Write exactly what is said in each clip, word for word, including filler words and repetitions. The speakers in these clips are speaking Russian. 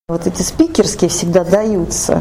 Вот эти спикерские всегда даются.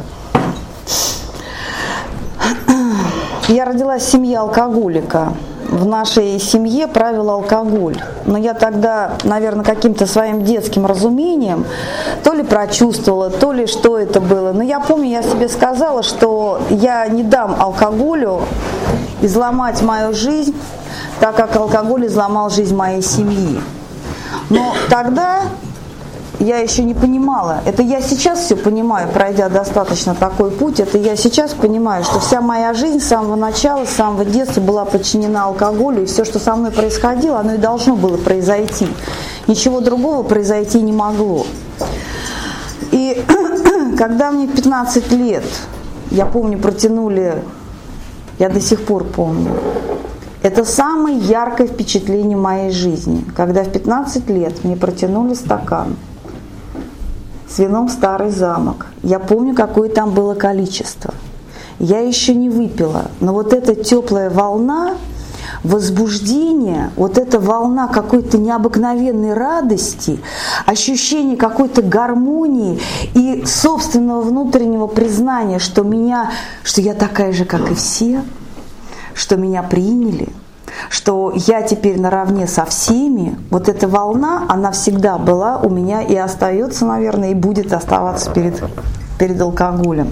Я родилась в семье алкоголика. В нашей семье правил алкоголь. Но я тогда, наверное, каким-то своим детским разумением то ли прочувствовала, то ли что это было. Но я помню, я себе сказала, что я не дам алкоголю изломать мою жизнь, так как алкоголь изломал жизнь моей семьи. Но тогда я еще не понимала. Это я сейчас все понимаю, пройдя достаточно такой путь. Это я сейчас понимаю, что вся моя жизнь с самого начала, с самого детства была подчинена алкоголю. И все, что со мной происходило, оно и должно было произойти. Ничего другого произойти не могло. И когда мне пятнадцать лет, я помню, протянули, я до сих пор помню, это самое яркое впечатление моей жизни, когда в пятнадцать лет мне протянули стакан с вином «Старый замок». Я помню, какое там было количество. Я еще не выпила, но вот эта теплая волна возбуждения, вот эта волна какой-то необыкновенной радости, ощущение какой-то гармонии и собственного внутреннего признания, что меня, что я такая же, как и все, что меня приняли, что я теперь наравне со всеми. Вот эта волна, она всегда была у меня и остается, наверное, и будет оставаться перед, перед алкоголем.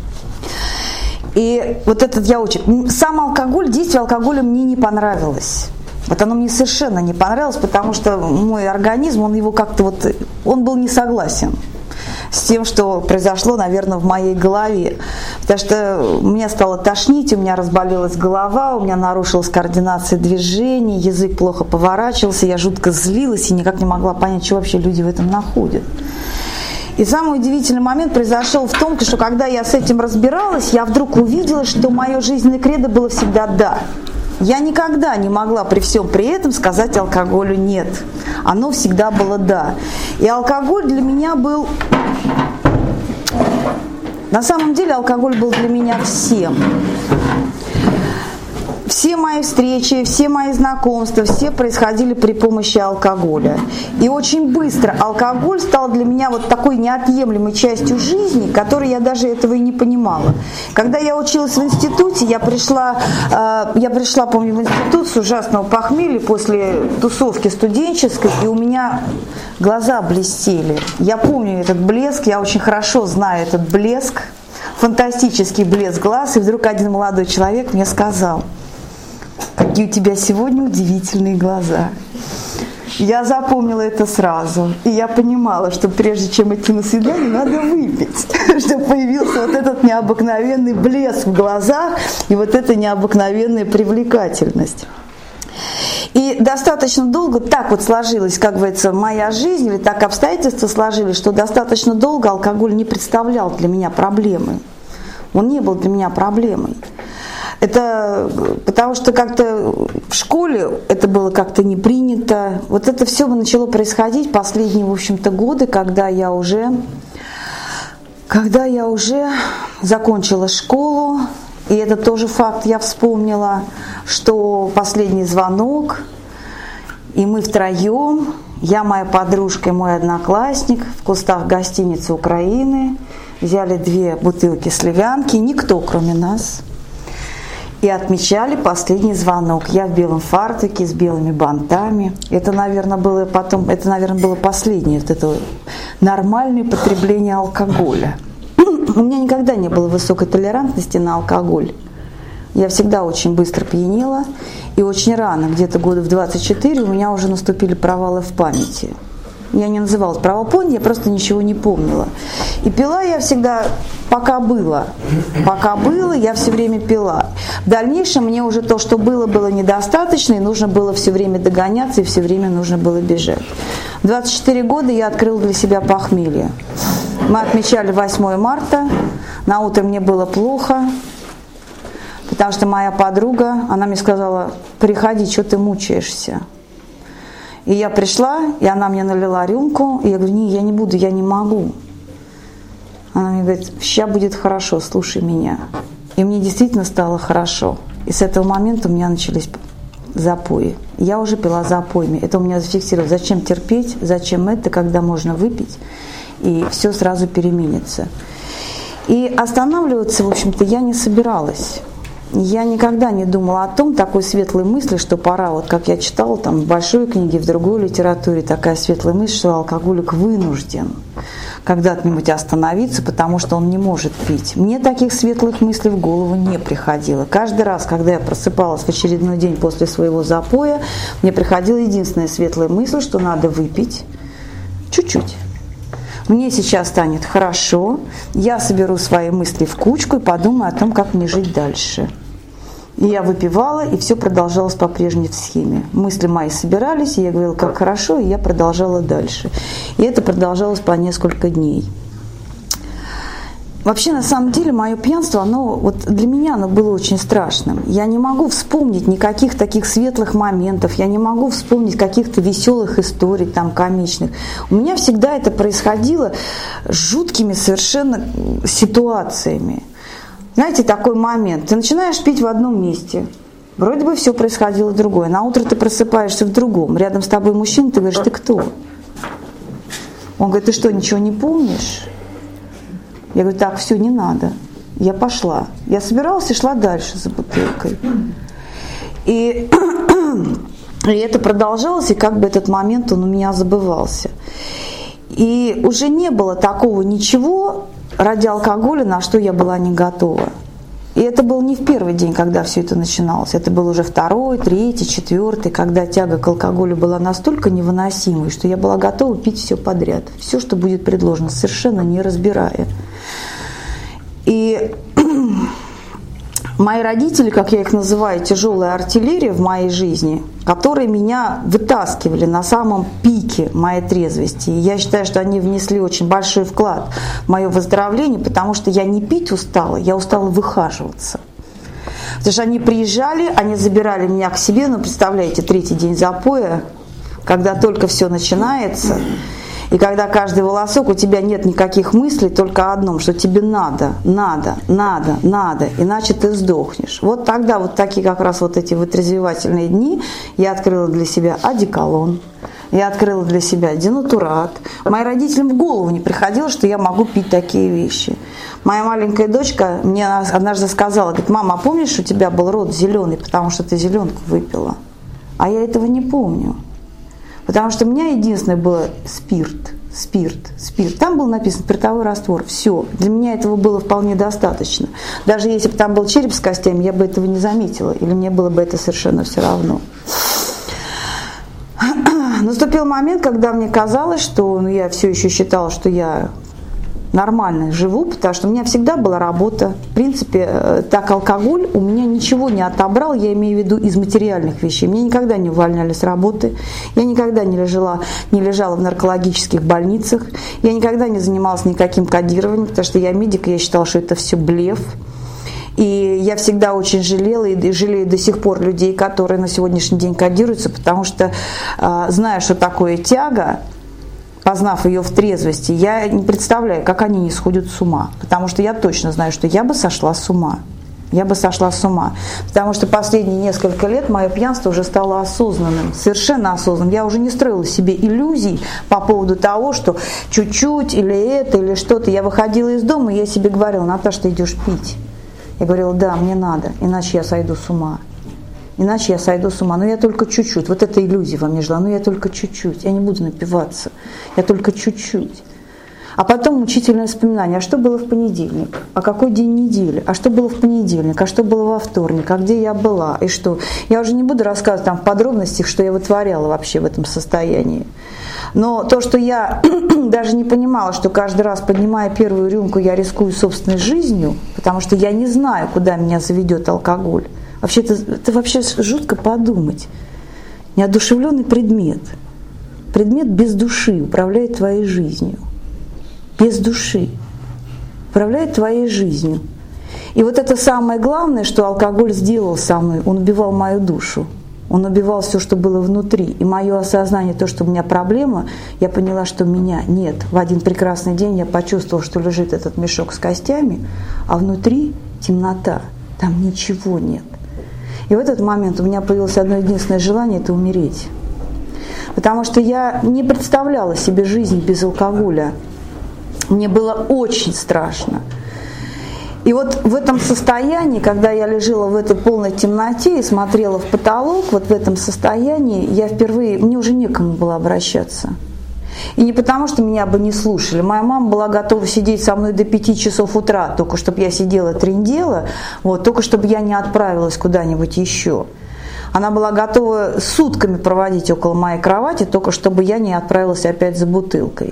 И вот этот я очень... Сам алкоголь, действие алкоголя мне не понравилось. Вот оно мне совершенно не понравилось, потому что мой организм, он его как-то вот... Он был не согласен с тем, что произошло, наверное, в моей голове. Потому что меня стало тошнить, у меня разболелась голова, у меня нарушилась координация движений, язык плохо поворачивался, я жутко злилась и никак не могла понять, что вообще люди в этом находят. И самый удивительный момент произошел в том, что когда я с этим разбиралась, я вдруг увидела, что мое жизненное кредо было всегда «да». Я никогда не могла при всем при этом сказать алкоголю «нет». Оно всегда было «да». И алкоголь для меня был... На самом деле алкоголь был для меня всем. Все мои встречи, все мои знакомства, все происходили при помощи алкоголя. И очень быстро алкоголь стал для меня вот такой неотъемлемой частью жизни, которой я даже этого и не понимала. Когда я училась в институте, я пришла, э, я пришла, помню, в институт с ужасного похмелья после тусовки студенческой, и у меня глаза блестели. Я помню этот блеск, я очень хорошо знаю этот блеск, фантастический блеск глаз, и вдруг один молодой человек мне сказал: «Какие у тебя сегодня удивительные глаза». Я запомнила это сразу. И я понимала, что прежде чем идти на свидание, надо выпить. Чтобы появился вот этот необыкновенный блеск в глазах и вот эта необыкновенная привлекательность. И достаточно долго так вот сложилась, как говорится, моя жизнь, или так обстоятельства сложились, что достаточно долго алкоголь не представлял для меня проблемы. Он не был для меня проблемой. Это потому что как-то в школе это было как-то не принято. Вот это все начало происходить последние, в общем-то, годы, когда я уже, когда я уже закончила школу. И это тоже факт, я вспомнила, что последний звонок, и мы втроем, я, моя подружка и мой одноклассник, в кустах гостиницы Украины, взяли две бутылки сливянки, никто кроме нас, и отмечали последний звонок. Я в белом фартуке с белыми бантами. Это, наверное, было потом, это, наверное, было последнее вот это нормальное потребление алкоголя. У меня никогда не было высокой толерантности на алкоголь. Я всегда очень быстро пьянела, и очень рано, где-то года в двадцать четыре, у меня уже наступили провалы в памяти. Я не называлась провал памяти, я просто ничего не помнила. И пила я всегда, пока было. Пока было, я все время пила. В дальнейшем мне уже то, что было, было недостаточно, и нужно было все время догоняться, и все время нужно было бежать. В двадцать четыре года я открыла для себя похмелье. Мы отмечали восьмое марта, на утро мне было плохо, потому что моя подруга, она мне сказала: приходи, что ты мучаешься. И я пришла, и она мне налила рюмку, и я говорю: не, я не буду, я не могу. Она мне говорит: сейчас будет хорошо, слушай меня. И мне действительно стало хорошо. И с этого момента у меня начались запои. Я уже пила запоями. Это у меня зафиксировалось. Зачем терпеть, зачем это, когда можно выпить и все сразу переменится. И останавливаться, в общем-то, я не собиралась. Я никогда не думала о том, такой светлой мысли, что пора, вот как я читала там в большой книге, в другой литературе, такая светлая мысль, что алкоголик вынужден когда-нибудь остановиться, потому что он не может пить. Мне таких светлых мыслей в голову не приходило. Каждый раз, когда я просыпалась в очередной день после своего запоя, мне приходила единственная светлая мысль, что надо выпить чуть-чуть. Мне сейчас станет хорошо, я соберу свои мысли в кучку и подумаю о том, как мне жить дальше. И я выпивала, и все продолжалось по прежней схеме. Мысли мои собирались, и я говорила, как хорошо, и я продолжала дальше. И это продолжалось по несколько дней. Вообще, на самом деле, мое пьянство, оно, вот для меня оно было очень страшным. Я не могу вспомнить никаких таких светлых моментов, я не могу вспомнить каких-то веселых историй, там, комичных. У меня всегда это происходило с жуткими совершенно ситуациями. Знаете, такой момент. Ты начинаешь пить в одном месте. Вроде бы все происходило другое. На утро ты просыпаешься в другом. Рядом с тобой мужчина, ты говоришь, ты кто? Он говорит, ты что, ничего не помнишь? Я говорю, так, все, не надо. Я пошла. Я собиралась и шла дальше за бутылкой. И, и это продолжалось, и как бы этот момент, он у меня забывался. И уже не было такого ничего ради алкоголя, на что я была не готова. И это был не в первый день, когда все это начиналось. Это был уже второй, третий, четвертый, когда тяга к алкоголю была настолько невыносимой, что я была готова пить все подряд. Все, что будет предложено, совершенно не разбирая. И мои родители, как я их называю, тяжелая артиллерия в моей жизни, которые меня вытаскивали на самом пике моей трезвости. И я считаю, что они внесли очень большой вклад в мое выздоровление, потому что я не пить устала, я устала выхаживаться. Потому что они приезжали, они забирали меня к себе, ну, представляете, третий день запоя, когда только все начинается, и когда каждый волосок, у тебя нет никаких мыслей, только о одном, что тебе надо, надо, надо, надо, иначе ты сдохнешь. Вот тогда вот такие как раз вот эти вытрезвевательные дни я открыла для себя одеколон, я открыла для себя денатурат. Моим родителям в голову не приходило, что я могу пить такие вещи. Моя маленькая дочка мне однажды сказала, говорит, мама, а помнишь, у тебя был рот зеленый, потому что ты зеленку выпила? А я этого не помню. Потому что у меня единственное было спирт, спирт, спирт. Там был написан спиртовой раствор. Все. Для меня этого было вполне достаточно. Даже если бы там был череп с костями, я бы этого не заметила. Или мне было бы это совершенно все равно. Наступил момент, когда мне казалось, что ну, я все еще считала, что я нормально живу, потому что у меня всегда была работа. В принципе, так алкоголь у меня ничего не отобрал, я имею в виду из материальных вещей. Меня никогда не увольняли с работы, я никогда не лежала, не лежала в наркологических больницах, я никогда не занималась никаким кодированием, потому что я медик, и я считала, что это все блеф. И я всегда очень жалела и жалею до сих пор людей, которые на сегодняшний день кодируются, потому что, зная, что такое тяга, познав ее в трезвости, я не представляю, как они не сходят с ума. Потому что я точно знаю, что я бы сошла с ума. Я бы сошла с ума. Потому что последние несколько лет мое пьянство уже стало осознанным, совершенно осознанным. Я уже не строила себе иллюзий по поводу того, что чуть-чуть или это, или что-то. Я выходила из дома, и я себе говорила, Наташа, ты идешь пить. Я говорила, да, мне надо, иначе я сойду с ума. Иначе я сойду с ума. Но я только чуть-чуть. Вот эта иллюзия во мне жила. Но я только чуть-чуть. Я не буду напиваться. Я только чуть-чуть. А потом мучительное вспоминание. А что было в понедельник? А какой день недели? А что было в понедельник? А что было во вторник? А где я была? И что? Я уже не буду рассказывать там в подробностях, что я вытворяла вообще в этом состоянии. Но то, что я даже не понимала, что каждый раз, поднимая первую рюмку, я рискую собственной жизнью, потому что я не знаю, куда меня заведет алкоголь. Вообще, это, это вообще жутко подумать. Неодушевленный предмет. Предмет без души управляет твоей жизнью. Без души. Управляет твоей жизнью. И вот это самое главное, что алкоголь сделал со мной. Он убивал мою душу. Он убивал все, что было внутри. И мое осознание, то, что у меня проблема, я поняла, что меня нет. В один прекрасный день я почувствовала, что лежит этот мешок с костями, а внутри темнота. Там ничего нет. И в этот момент у меня появилось одно единственное желание – это умереть. Потому что я не представляла себе жизнь без алкоголя. Мне было очень страшно. И вот в этом состоянии, когда я лежала в этой полной темноте и смотрела в потолок, вот в этом состоянии я впервые, мне уже некому было обращаться. И не потому, что меня бы не слушали. Моя мама была готова сидеть со мной до пяти часов утра, только чтобы я сидела трындела, вот, только чтобы я не отправилась куда-нибудь еще. Она была готова сутками проводить около моей кровати, только чтобы я не отправилась опять за бутылкой.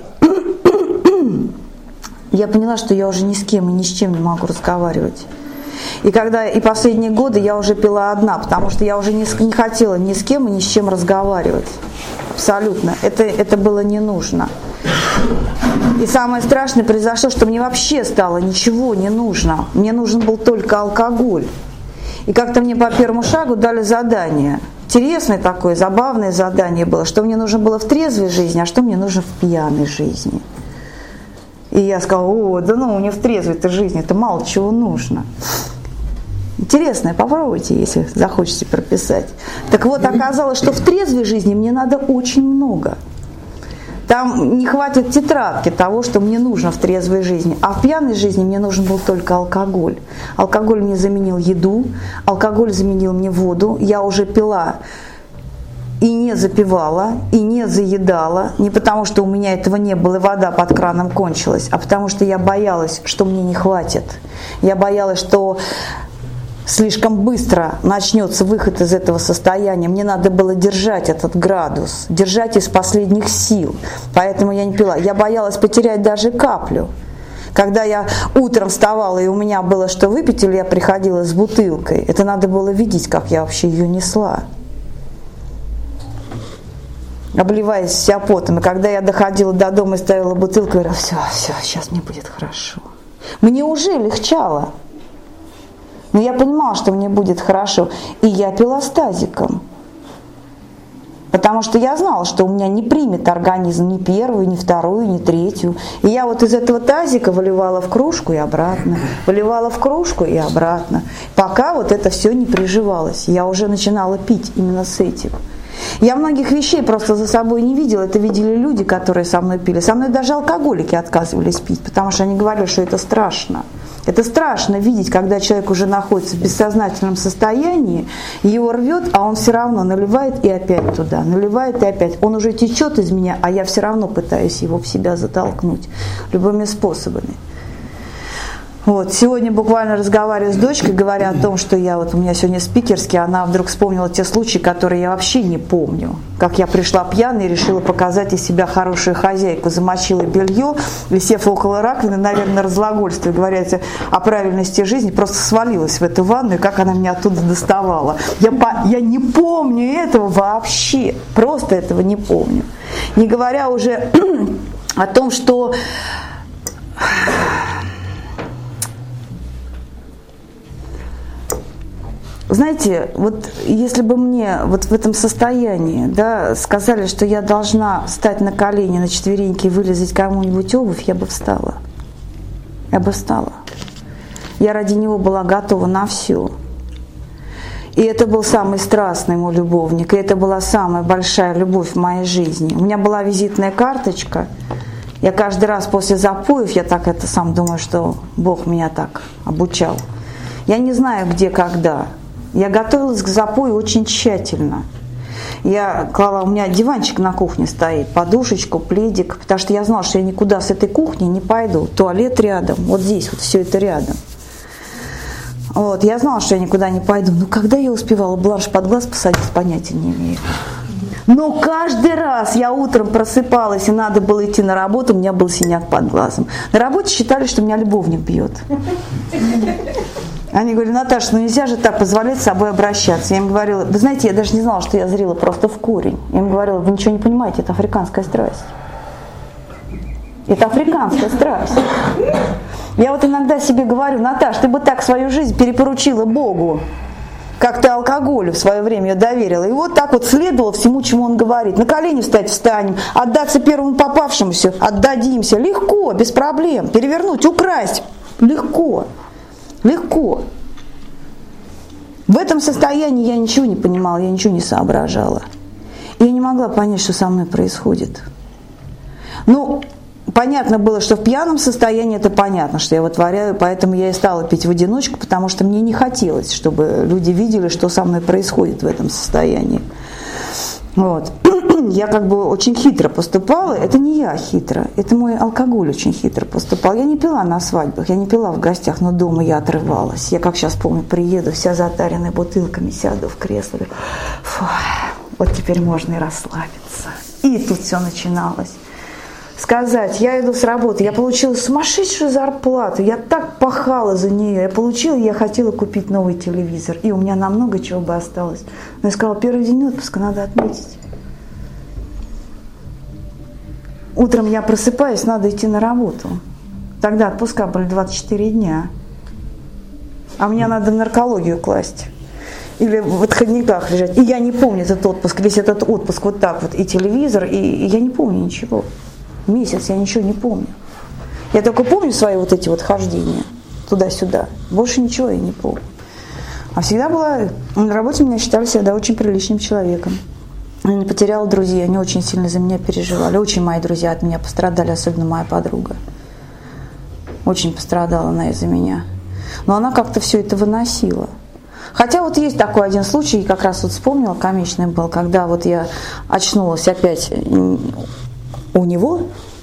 Я поняла, что я уже ни с кем и ни с чем не могу разговаривать. И когда и последние годы я уже пила одна, потому что я уже не, не хотела ни с кем и ни с чем разговаривать. Абсолютно. Это, это было не нужно. И самое страшное произошло, что мне вообще стало ничего не нужно. Мне нужен был только алкоголь. И как-то мне по первому шагу дали задание. Интересное такое, забавное задание было, что мне нужно было в трезвой жизни, а что мне нужно в пьяной жизни. И я сказала: о, да ну, мне в трезвой-то жизни это мало чего нужно. Интересно, попробуйте, если захочете прописать. Так вот, оказалось, что в трезвой жизни мне надо очень много. Там не хватит тетрадки того, что мне нужно в трезвой жизни. А в пьяной жизни мне нужен был только алкоголь. Алкоголь мне заменил еду, алкоголь заменил мне воду. Я уже пила и не запивала, и не заедала. Не потому, что у меня этого не было, и вода под краном кончилась, а потому что я боялась, что мне не хватит. Я боялась, что слишком быстро начнется выход из этого состояния. Мне надо было держать этот градус, держать из последних сил. Поэтому я не пила. Я боялась потерять даже каплю. Когда я утром вставала, и у меня было что выпить, или я приходила с бутылкой, это надо было видеть, как я вообще ее несла, обливаясь вся потом. И когда я доходила до дома и ставила бутылку, я говорила: все, все, сейчас мне будет хорошо. Мне уже легчало. Но я понимала, что мне будет хорошо. И я пила с тазиком. Потому что я знала, что у меня не примет организм ни первую, ни вторую, ни третью. И я вот из этого тазика выливала в кружку и обратно. Выливала в кружку и обратно. Пока вот это все не приживалось. Я уже начинала пить именно с этим. Я многих вещей просто за собой не видела. Это видели люди, которые со мной пили. Со мной даже алкоголики отказывались пить, потому что они говорили, что это страшно. Это страшно видеть, когда человек уже находится в бессознательном состоянии, его рвет, а он все равно наливает и опять туда, наливает и опять. Он уже течет из меня, а я все равно пытаюсь его в себя затолкнуть любыми способами. Вот. Сегодня буквально разговариваю с дочкой, говоря о том, что я вот у меня сегодня спикерский, она вдруг вспомнила те случаи, которые я вообще не помню. Как я пришла пьяной и решила показать из себя хорошую хозяйку, замочила белье, и сев около раковины, наверное, разглагольствуя, говоря о правильности жизни, просто свалилась в эту ванную, как она меня оттуда доставала. Я, по, я не помню этого вообще, просто этого не помню. Не говоря уже о том, что... Знаете, вот если бы мне вот в этом состоянии, да, сказали, что я должна встать на колени, на четвереньки и вылезать кому-нибудь обувь, я бы встала. Я бы встала. Я ради него была готова на все. И это был самый страстный мой любовник, и это была самая большая любовь в моей жизни. У меня была визитная карточка. Я каждый раз после запоев, я так это сам думаю, что Бог меня так обучал. Я не знаю, где, когда. Я готовилась к запою очень тщательно. Я клала, у меня диванчик на кухне стоит, подушечку, пледик, потому что я знала, что я никуда с этой кухни не пойду. Туалет рядом, вот здесь, вот все это рядом. Вот, я знала, что я никуда не пойду. Но когда я успевала бланш под глаз посадить, понятия не имею. Но каждый раз я утром просыпалась, и надо было идти на работу, у меня был синяк под глазом. На работе считали, что меня любовник бьет. Они говорили: Наташа, ну нельзя же так позволять с собой обращаться. Я им говорила: вы знаете, я даже не знала, что я зрела просто в корень. Я им говорила: вы ничего не понимаете, это африканская страсть. Это африканская страсть. Я вот иногда себе говорю: Наташ, ты бы так свою жизнь перепоручила Богу, как ты алкоголю в свое время ее доверила. И вот так вот следовало всему, чему он говорит. На колени встать встанем, отдаться первому попавшемуся, отдадимся. Легко, без проблем. Перевернуть, украсть. Легко. Легко. В этом состоянии я ничего не понимала, я ничего не соображала. И я не могла понять, что со мной происходит. Ну, понятно было, что в пьяном состоянии это понятно, что я вытворяю, поэтому я и стала пить в одиночку, потому что мне не хотелось, чтобы люди видели, что со мной происходит в этом состоянии. Вот. Я как бы очень хитро поступала, это не я хитро, это мой алкоголь очень хитро поступал. Я не пила на свадьбах, я не пила в гостях, но дома я отрывалась. Я, как сейчас помню, приеду, вся затаренная бутылками, сяду в кресло, фу, вот теперь можно и расслабиться. И тут все начиналось. Сказать, я иду с работы, я получила сумасшедшую зарплату, я так пахала за нее, я получила, я хотела купить новый телевизор, и у меня намного чего бы осталось. Но я сказала, первый день отпуска надо отметить. Утром я просыпаюсь, надо идти на работу. Тогда отпуска были двадцать четыре дня, а мне надо в наркологию класть. Или в отходниках лежать. И я не помню этот отпуск, весь этот отпуск вот так вот, и телевизор, и, и я не помню ничего. Месяц я ничего не помню. Я только помню свои вот эти вот хождения туда-сюда. Больше ничего я не помню. А всегда была, на работе меня считали всегда очень приличным человеком. Я не потеряла друзей, они очень сильно за меня переживали. Очень мои друзья от меня пострадали, особенно моя подруга. Очень пострадала она из-за меня. Но она как-то все это выносила. Хотя вот есть такой один случай, как раз вот вспомнила, комичный был, когда вот я очнулась опять у него,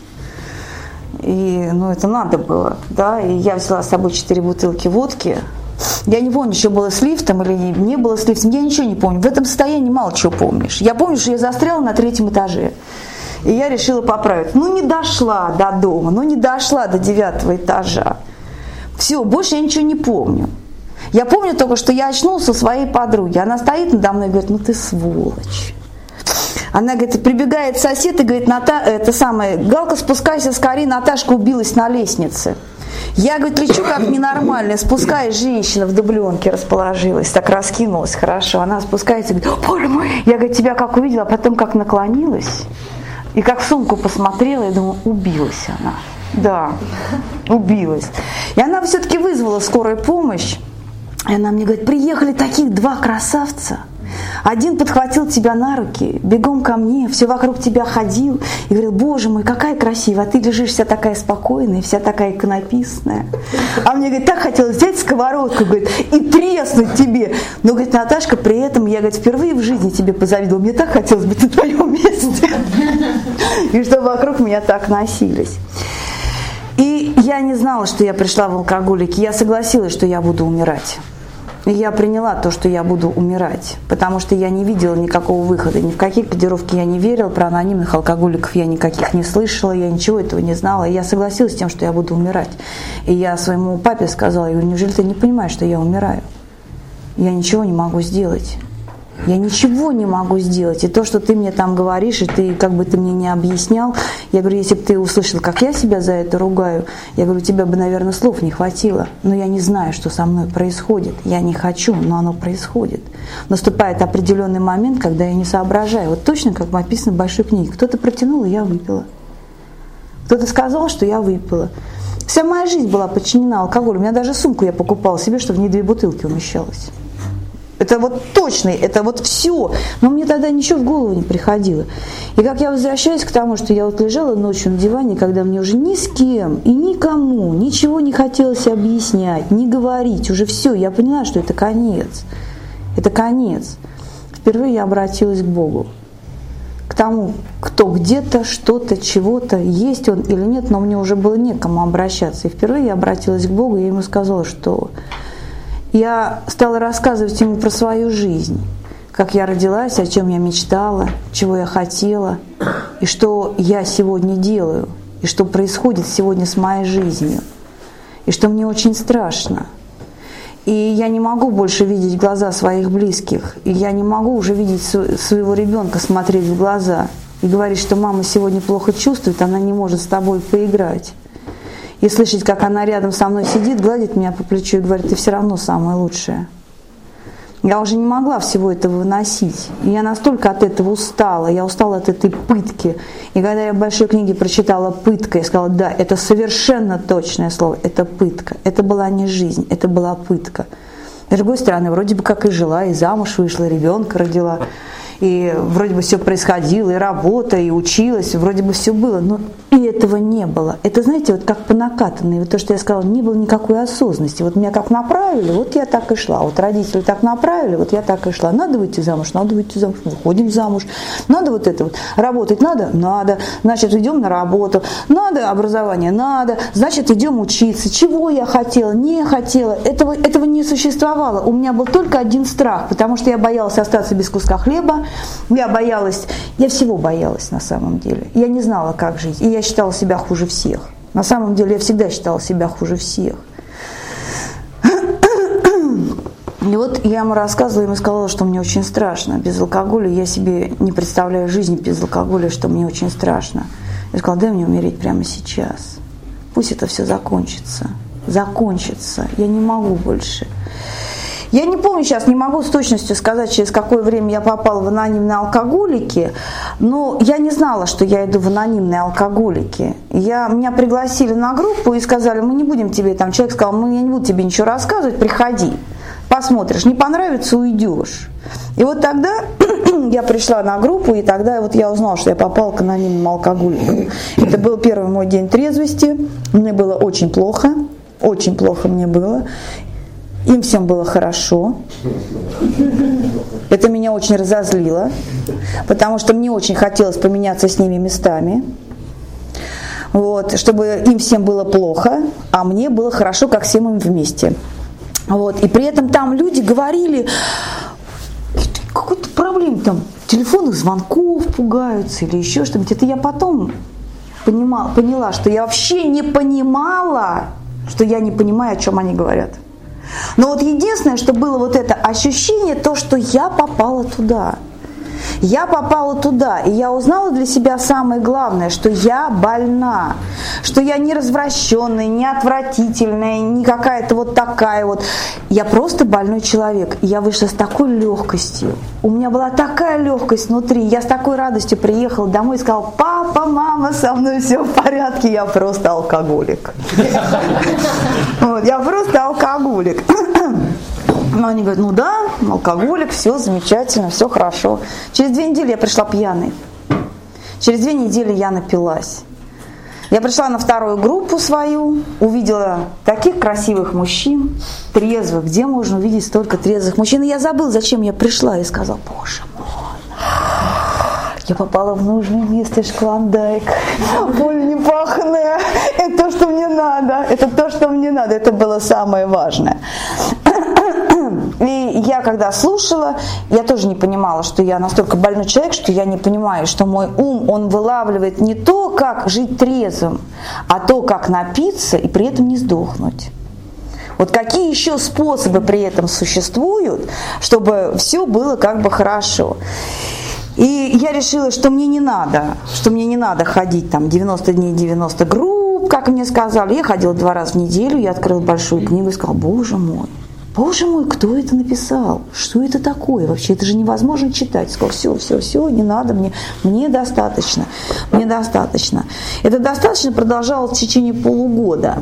и, ну, это надо было, да, и я взяла с собой четыре бутылки водки. Я не помню, что было с лифтом или не было с лифтом, я ничего не помню. В этом состоянии мало чего помнишь. Я помню, что я застряла на третьем этаже, и я решила поправить. Ну, не дошла до дома, ну, не дошла до девятого этажа. Все, больше я ничего не помню. Я помню только, что я очнулась у своей подруги. Она стоит надо мной и говорит, ну, ты сволочь. Она, говорит, прибегает сосед и говорит, Ната, это самое, Галка, спускайся скорее, Наташка убилась на лестнице. Я, говорит, лечу как ненормальная, спускаюсь, женщина в дубленке расположилась, так раскинулась хорошо. Она спускается и говорит, боже мой, я, говорит, тебя как увидела, а потом как наклонилась и как в сумку посмотрела, я думаю, убилась она. Да, убилась. И она все-таки вызвала скорую помощь, и она мне говорит, приехали таких два красавца. Один подхватил тебя на руки, бегом ко мне, все вокруг тебя ходил и говорил, боже мой, какая красивая, а ты лежишь вся такая спокойная, вся такая иконописная. А мне, говорит, так хотелось взять сковородку, говорит, и треснуть тебе. Но, говорит, Наташка, при этом я, говорит, впервые в жизни тебе позавидовала, мне так хотелось быть на твоем месте. И чтобы вокруг меня так носились. И я не знала, что я пришла в алкоголики, я согласилась, что я буду умирать. И я приняла то, что я буду умирать, потому что я не видела никакого выхода, ни в какие кодировки я не верила, про анонимных алкоголиков я никаких не слышала, я ничего этого не знала, и я согласилась с тем, что я буду умирать. И я своему папе сказала, я говорю, неужели ты не понимаешь, что я умираю? Я ничего не могу сделать. Я ничего не могу сделать. И то, что ты мне там говоришь, и ты как бы ты мне не объяснял, я говорю, если бы ты услышал, как я себя за это ругаю, я говорю, тебя бы, наверное, слов не хватило. Но я не знаю, что со мной происходит. Я не хочу, но оно происходит. Наступает определенный момент, когда я не соображаю. Вот точно, как написано в большой книге. Кто-то протянул, и я выпила. Кто-то сказал, что я выпила. Вся моя жизнь была подчинена алкоголю. У меня даже сумку я покупала себе, чтобы в ней две бутылки умещалось. Это вот точно, это вот все. Но мне тогда ничего в голову не приходило. И как я возвращаюсь к тому, что я вот лежала ночью на диване, когда мне уже ни с кем и никому ничего не хотелось объяснять, не говорить. Уже все, я поняла, что это конец. Это конец. Впервые я обратилась к Богу. К тому, кто где-то, что-то, чего-то, есть он или нет, но мне уже было некому обращаться. И впервые я обратилась к Богу, и я ему сказала, что... Я стала рассказывать ему про свою жизнь, как я родилась, о чем я мечтала, чего я хотела, и что я сегодня делаю, и что происходит сегодня с моей жизнью, и что мне очень страшно. И я не могу больше видеть глаза своих близких, и я не могу уже видеть своего ребенка, смотреть в глаза и говорить, что мама сегодня плохо чувствует, она не может с тобой поиграть. И слышать, как она рядом со мной сидит, гладит меня по плечу и говорит, ты все равно самая лучшая. Я уже не могла всего этого выносить. И я настолько от этого устала. Я устала от этой пытки. И когда я в большой книге прочитала «пытка», я сказала, да, это совершенно точное слово. Это пытка. Это была не жизнь, это была пытка. С другой стороны, вроде бы как и жила, и замуж вышла, и ребенка родила. и вроде бы все происходило, и работа, и училась, вроде бы все было, но и этого не было. Это, знаете, вот как по накатанной, вот то, что я сказала, не было никакой осознанности. Вот меня как направили, вот я так и шла. Вот родители так направили, вот я так и шла. Надо выйти замуж, надо выйти замуж, выходим замуж. Надо вот это вот. Работать надо? Надо. Значит, идем на работу. Надо образование? Надо. Значит, идем учиться. Чего я хотела? Не хотела. Этого, этого не существовало. У меня был только один страх, потому что я боялась остаться без куска хлеба. Я боялась, я всего боялась на самом деле. Я не знала, как жить. И я считала себя хуже всех. На самом деле я всегда считала себя хуже всех. И вот я ему рассказывала, ему сказала, что мне очень страшно. Без алкоголя я себе не представляю жизни без алкоголя, что мне очень страшно. Я сказала, дай мне умереть прямо сейчас. Пусть это все закончится. Закончится. Я не могу больше. Я не помню сейчас, не могу с точностью сказать, через какое время я попала в анонимные алкоголики, но я не знала, что я иду в анонимные алкоголики. Я, меня пригласили на группу и сказали, мы не будем тебе, там человек сказал, мы, я не буду тебе ничего рассказывать, приходи, посмотришь, не понравится, уйдешь. И вот тогда я пришла на группу, и тогда вот я узнала, что я попала к анонимным алкоголикам. Это был первый мой день трезвости, мне было очень плохо, очень плохо мне было. Им всем было хорошо. Это меня очень разозлило, потому что мне очень хотелось поменяться с ними местами. Вот, чтобы им всем было плохо, а мне было хорошо, как всем им вместе. Вот, и при этом там люди говорили, какой-то проблем там, телефонных звонков пугаются или еще что-нибудь. Это я потом понимала, поняла, что я вообще не понимала, что я не понимаю, о чем они говорят. Но вот единственное, что было вот это ощущение, то, что я попала туда. Я попала туда, и я узнала для себя самое главное, что я больна, что я не развращенная, не отвратительная, не какая-то вот такая вот. Я просто больной человек, и я вышла с такой легкостью. У меня была такая легкость внутри, я с такой радостью приехала домой и сказала, папа, мама, со мной все в порядке, я просто алкоголик. Я просто алкоголик. Но они говорят, ну да, алкоголик, все замечательно, все хорошо. Через две недели я пришла пьяной. Через две недели я напилась. Я пришла на вторую группу свою, увидела таких красивых мужчин, трезвых. Где можно увидеть столько трезвых мужчин? И я забыла, зачем я пришла. И сказала, боже мой, я попала в нужное место, Шклондайк. Поле не пахное. Это то, что мне надо. Это то, что мне надо. Это было самое важное. И я когда слушала, я тоже не понимала, что я настолько больной человек, что я не понимаю, что мой ум, он вылавливает не то, как жить трезвым, а то, как напиться и при этом не сдохнуть. Вот какие еще способы при этом существуют, чтобы все было как бы хорошо. И я решила, что мне не надо, что мне не надо ходить там девяносто дней, девяносто групп, как мне сказали. Я ходила два раза в неделю, я открыла большую книгу и сказала, боже мой. Боже мой, кто это написал? Что это такое? Вообще, это же невозможно читать. Сказал, все, все, все, не надо мне, мне достаточно, мне достаточно. Это достаточно продолжалось в течение полугода,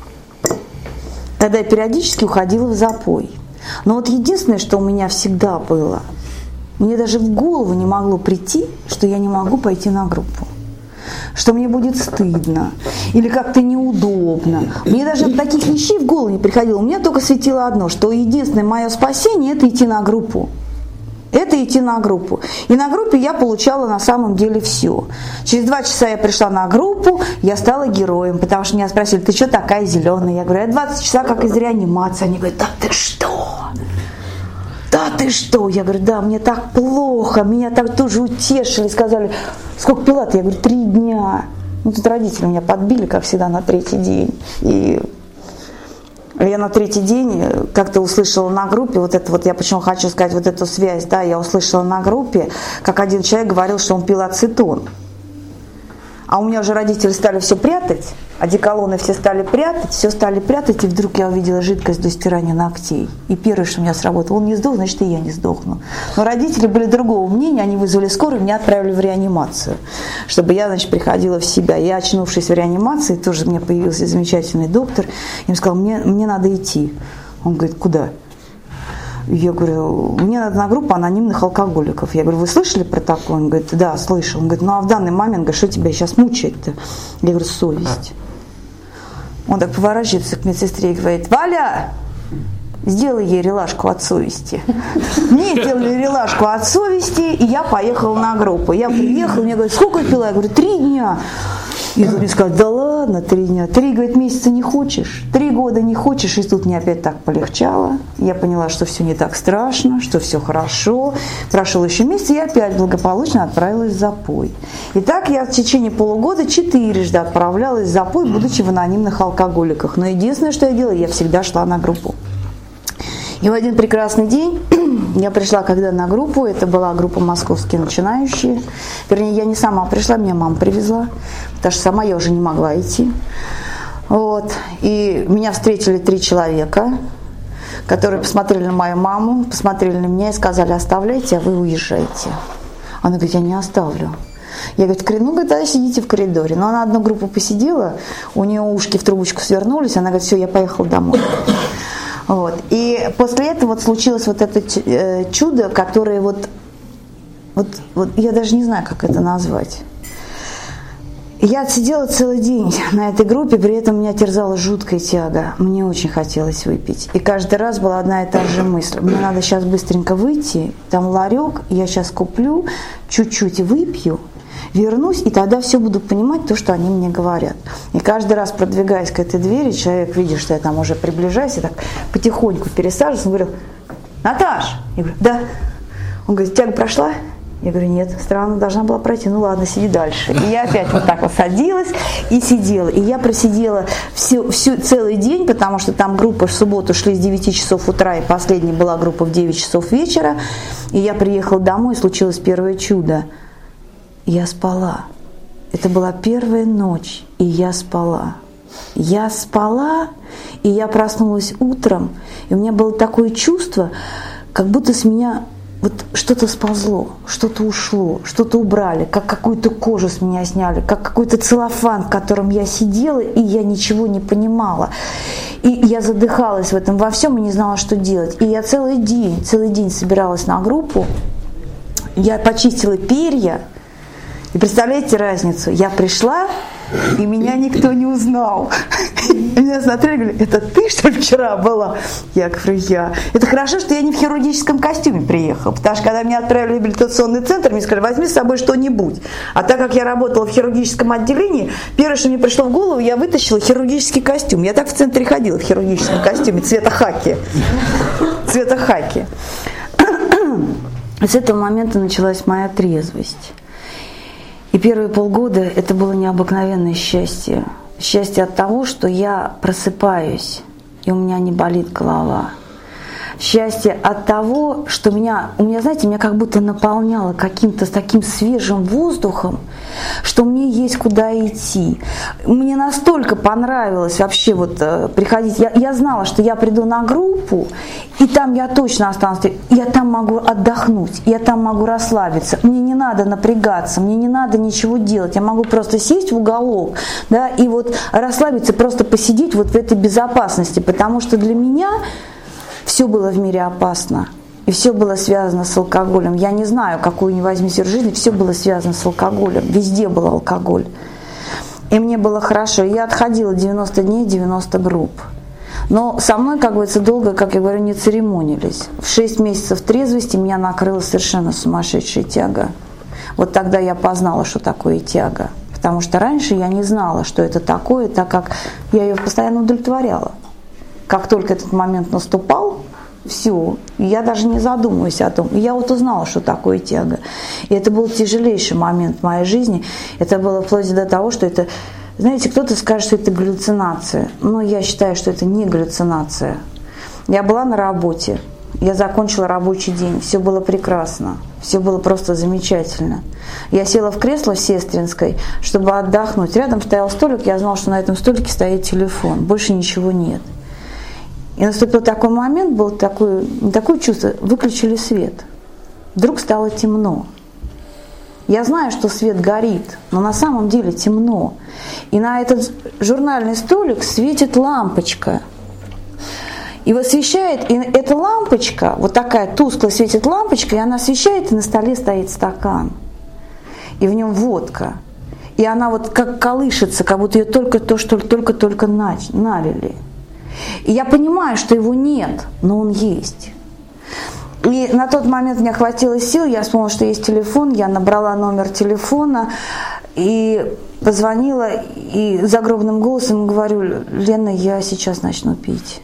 когда я периодически уходила в запой. Но вот единственное, что у меня всегда было, мне даже в голову не могло прийти, что я не могу пойти на группу. Что мне будет стыдно или как-то неудобно. Мне даже таких вещей в голову не приходило. У меня только светило одно, что единственное мое спасение – это идти на группу. Это идти на группу. И на группе я получала на самом деле все. Через два часа я пришла на группу, я стала героем, потому что меня спросили, ты что такая зеленая? Я говорю, я двадцать часа как из реанимации. Они говорят, да ты что? Да ты что? Я говорю, да, мне так плохо, меня так тоже утешили, сказали, сколько пила-то? Я говорю, три дня. Ну, тут родители меня подбили, как всегда, на третий день. И я на третий день как-то услышала на группе, вот это вот, я почему хочу сказать вот эту связь, да, я услышала на группе, как один человек говорил, что он пил ацетон. А у меня уже родители стали все прятать, одеколоны все стали прятать, все стали прятать, и вдруг я увидела жидкость для стирания ногтей. И первое, что у меня сработало, он не сдох, значит, и я не сдохну. Но родители были другого мнения, они вызвали скорую, меня отправили в реанимацию, чтобы я, значит, приходила в себя. Я, очнувшись в реанимации, тоже у меня появился замечательный доктор, им сказал, мне, мне надо идти. Он говорит, куда? Я говорю, мне надо на группу анонимных алкоголиков. Я говорю, вы слышали про такое? Он говорит, да, слышал. Он говорит, ну а в данный момент, говорит, что тебя сейчас мучает-то? Я говорю, совесть. Он так поворачивается к медсестре и говорит, Валя, сделай ей релашку от совести. Мне сделали релашку от совести, и я поехала на группу. Я приехала, мне говорят, сколько пила? Я говорю, три дня. И тут мне сказали, да ладно, три дня. Три, говорит, месяца не хочешь, три года не хочешь. И тут мне опять так полегчало. Я поняла, что все не так страшно, что все хорошо. Прошел еще месяц, и я опять благополучно отправилась в запой. И так я в течение полугода четырежды отправлялась в запой, будучи в анонимных алкоголиках. Но единственное, что я делала, я всегда шла на группу. И в один прекрасный день я пришла когда на группу, это была группа «Московские начинающие». Вернее, я не сама пришла, меня мама привезла, потому что сама я уже не могла идти. Вот. И меня встретили три человека, которые посмотрели на мою маму, посмотрели на меня и сказали, оставляйте, а вы уезжаете. Она говорит, я не оставлю. Я говорю, ну, говорит, тогда сидите в коридоре. Но она одну группу посидела, у нее ушки в трубочку свернулись, она говорит, все, я поехала домой. Вот. И после этого вот случилось вот это чудо, которое вот, вот, вот я даже не знаю, как это назвать. Я отсидела целый день на этой группе, при этом меня терзала жуткая тяга. Мне очень хотелось выпить. И каждый раз была одна и та же мысль. Мне надо сейчас быстренько выйти, там ларек, я сейчас куплю, чуть-чуть выпью, вернусь, и тогда все буду понимать то, что они мне говорят. И каждый раз, продвигаясь к этой двери, человек, видит, что я там уже приближаюсь, и так потихоньку пересаживаюсь, он говорил, Наташ! Я говорю, да. Он говорит, тяга прошла? Я говорю, нет, странно, должна была пройти. Ну ладно, сиди дальше. И я опять вот так вот садилась и сидела. И я просидела всю, всю, целый день, потому что там группы в субботу шли с девяти часов утра, и последняя была группа в девять часов вечера. И я приехала домой, и случилось первое чудо. Я спала. Это была первая ночь, и я спала. Я спала, и я проснулась утром, и у меня было такое чувство, как будто с меня вот что-то сползло, что-то ушло, что-то убрали, как какую-то кожу с меня сняли, как какой-то целлофан, в котором я сидела, и я ничего не понимала. И я задыхалась в этом во всем и не знала, что делать. И я целый день, целый день собиралась на группу, я почистила перья. И представляете разницу? Я пришла, и меня никто не узнал. Меня смотрели, говорят, это ты, что ли, вчера была? Я говорю, я. Это хорошо, что я не в хирургическом костюме приехала, потому что когда меня отправили в реабилитационный центр, мне сказали, возьми с собой что-нибудь. А так как я работала в хирургическом отделении, первое, что мне пришло в голову, я вытащила хирургический костюм. Я так в центре ходила в хирургическом костюме цвета хаки. Цвета хаки. С этого момента началась моя трезвость. И первые полгода это было необыкновенное счастье. Счастье от того, что я просыпаюсь, и у меня не болит голова. Счастье от того, что меня, у меня, знаете, меня как будто наполняло каким-то таким свежим воздухом, что мне есть куда идти. Мне настолько понравилось вообще вот приходить. Я, я знала, что я приду на группу, и там я точно останусь. Я там могу отдохнуть, я там могу расслабиться. Мне не надо напрягаться, мне не надо ничего делать. Я могу просто сесть в уголок, да, и вот расслабиться, просто посидеть вот в этой безопасности, потому что для меня все было в мире опасно. И все было связано с алкоголем. Я не знаю, какую ни возьми сферу жизни, все было связано с алкоголем. Везде был алкоголь. И мне было хорошо. Я отходила девяносто дней, девяносто групп. Но со мной, как говорится, долго, как я говорю, не церемонились. В шесть месяцев трезвости меня накрыла совершенно сумасшедшая тяга. Вот тогда я познала, что такое тяга. Потому что раньше я не знала, что это такое, так как я ее постоянно удовлетворяла. Как только этот момент наступал, все, я даже не задумываюсь о том. И я вот узнала, что такое тяга. И это был тяжелейший момент в моей жизни. Это было вплоть до того, что это, знаете, кто-то скажет, что это галлюцинация. Но я считаю, что это не галлюцинация. Я была на работе, я закончила рабочий день, все было прекрасно, все было просто замечательно. Я села в кресло в Сестринской, чтобы отдохнуть. Рядом стоял столик, я знала, что на этом столике стоит телефон, больше ничего нет. И наступил такой момент, было такое, такое чувство, выключили свет. Вдруг стало темно. Я знаю, что свет горит, но на самом деле темно. И на этот журнальный столик светит лампочка. И освещает, и эта лампочка, вот такая тускло светит лампочка, и она освещает, и на столе стоит стакан. И в нем водка. И она вот как колышется, как будто ее только-то, что только-только налили. И я понимаю, что его нет, но он есть. И на тот момент у меня хватило сил, я вспомнила, что есть телефон, я набрала номер телефона и позвонила, и загробным голосом говорю: Лена, я сейчас начну пить.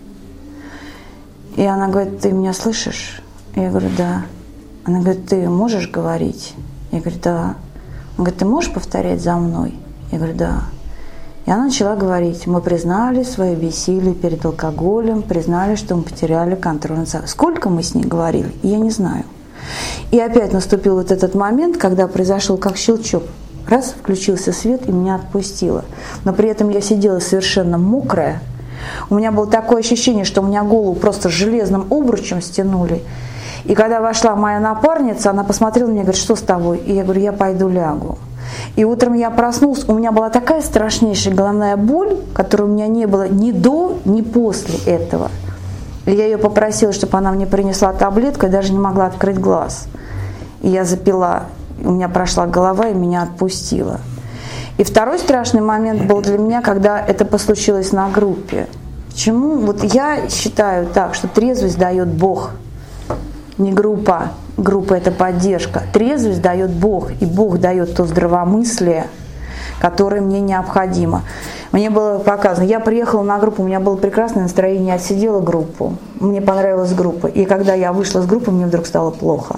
И она говорит: ты меня слышишь? Я говорю: да. Она говорит: ты можешь говорить? Я говорю: да. Она говорит: ты можешь повторять за мной? Я говорю: да. И она начала говорить: мы признали свое бессилие перед алкоголем, признали, что мы потеряли контроль над собой. Сколько мы с ней говорили, я не знаю. И опять наступил вот этот момент, когда произошел как щелчок. Раз, включился свет, и меня отпустило. Но при этом я сидела совершенно мокрая. У меня было такое ощущение, что у меня голову просто железным обручем стянули. И когда вошла моя напарница, она посмотрела на меня и говорит: что с тобой? И я говорю: я пойду лягу. И утром я проснулась, у меня была такая страшнейшая головная боль, которой у меня не было ни до, ни после этого. И я ее попросила, чтобы она мне принесла таблетку, я даже не могла открыть глаз. И я запила, у меня прошла голова, и меня отпустила. И второй страшный момент был для меня, когда это послучилось на группе. Почему? Вот я считаю так, что трезвость дает Бог, не группа. Группа – это поддержка. Трезвость дает Бог, и Бог дает то здравомыслие, которое мне необходимо. Мне было показано, я приехала на группу, у меня было прекрасное настроение, я отсидела группу, мне понравилась группа. И когда я вышла с группы, мне вдруг стало плохо.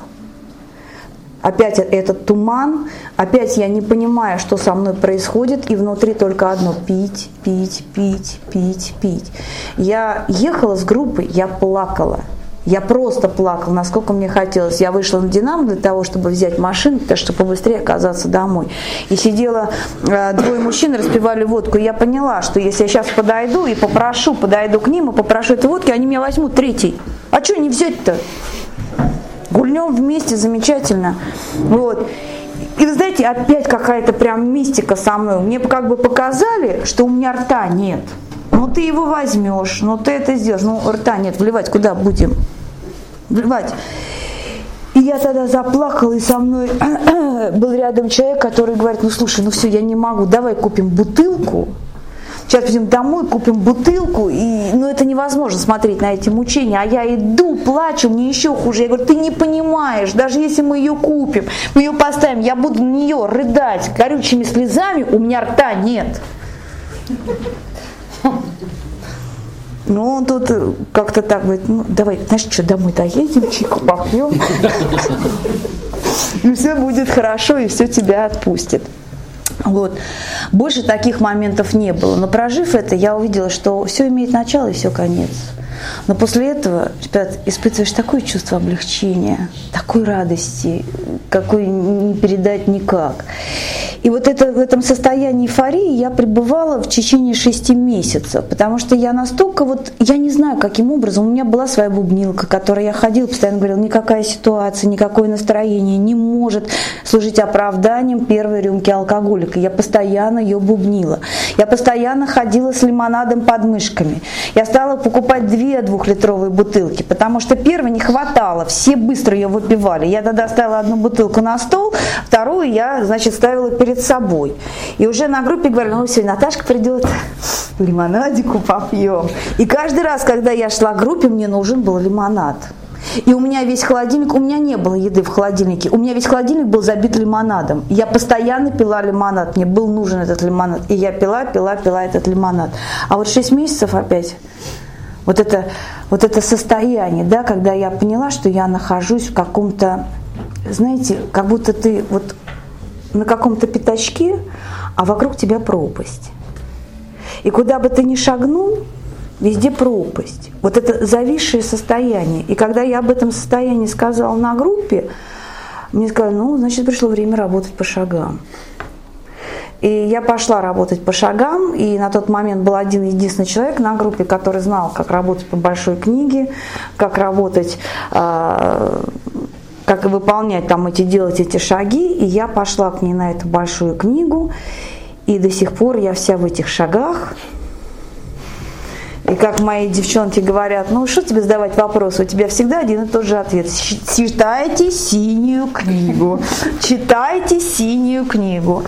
Опять этот туман, опять я не понимаю, что со мной происходит, и внутри только одно – пить, пить, пить, пить, пить. Я ехала с группой, я плакала. Я просто плакала, насколько мне хотелось. Я вышла на Динамо для того, чтобы взять машину, чтобы побыстрее оказаться домой. И сидела, э, двое мужчин распивали водку. И я поняла, что если я сейчас подойду и попрошу, подойду к ним и попрошу этой водки, они меня возьмут третий. А что не взять-то? Гульнем вместе, замечательно. Вот. И вы знаете, опять какая-то прям мистика со мной. Мне как бы показали, что у меня рта нет. Ну ты его возьмешь, ну ты это сделаешь. Ну рта нет, вливать куда будем? Вливать. И я тогда заплакала, и со мной был рядом человек, который говорит: ну слушай, ну все, я не могу, давай купим бутылку. Сейчас пойдем домой, купим бутылку, и ну это невозможно смотреть на эти мучения. А я иду, плачу, мне еще хуже. Я говорю: ты не понимаешь, даже если мы ее купим, мы ее поставим, я буду на нее рыдать горючими слезами, у меня рта нет. Ну, он тут как-то так говорит: ну, давай, знаешь что, домой доедем, чайку попьем, и все будет хорошо, и все тебя отпустит. Вот. Больше таких моментов не было. Но прожив это, я увидела, что все имеет начало и все конец. Но после этого, ребят, испытываешь такое чувство облегчения, такой радости, какой не передать никак. И вот это, в этом состоянии эйфории я пребывала в течение шести месяцев, потому что я настолько вот, я не знаю, каким образом, у меня была своя бубнилка, которой я ходила, постоянно говорила: никакая ситуация, никакое настроение не может служить оправданием первой рюмки алкоголика. Я постоянно ее бубнила. Я постоянно ходила с лимонадом под мышками. Я стала покупать две двухлитровые бутылки, потому что первой не хватало, все быстро ее выпивали. Я тогда ставила одну бутылку на стол, вторую я, значит, ставила перед собой. И уже на группе говорили: ну все, Наташка придет, лимонадику попьем. И каждый раз, когда я шла к группе, мне нужен был лимонад. И у меня весь холодильник, у меня не было еды в холодильнике, у меня весь холодильник был забит лимонадом. Я постоянно пила лимонад, мне был нужен этот лимонад. И я пила, пила, пила этот лимонад. А вот шесть месяцев опять, вот это, вот это состояние, да, когда я поняла, что я нахожусь в каком-то, знаете, как будто ты вот на каком-то пятачке, а вокруг тебя пропасть. И куда бы ты ни шагнул, везде пропасть. Вот это зависшее состояние. И когда я об этом состоянии сказала на группе, мне сказали: ну, значит, пришло время работать по шагам. И я пошла работать по шагам, и на тот момент был один единственный человек на группе, который знал, как работать по большой книге, как работать, э, как выполнять там эти, делать эти шаги. И я пошла к ней на эту большую книгу, и до сих пор я вся в этих шагах. И И как мои девчонки говорят, ну что тебе задавать вопросы, у тебя всегда один и тот же ответ. Читайте синюю книгу, читайте синюю книгу.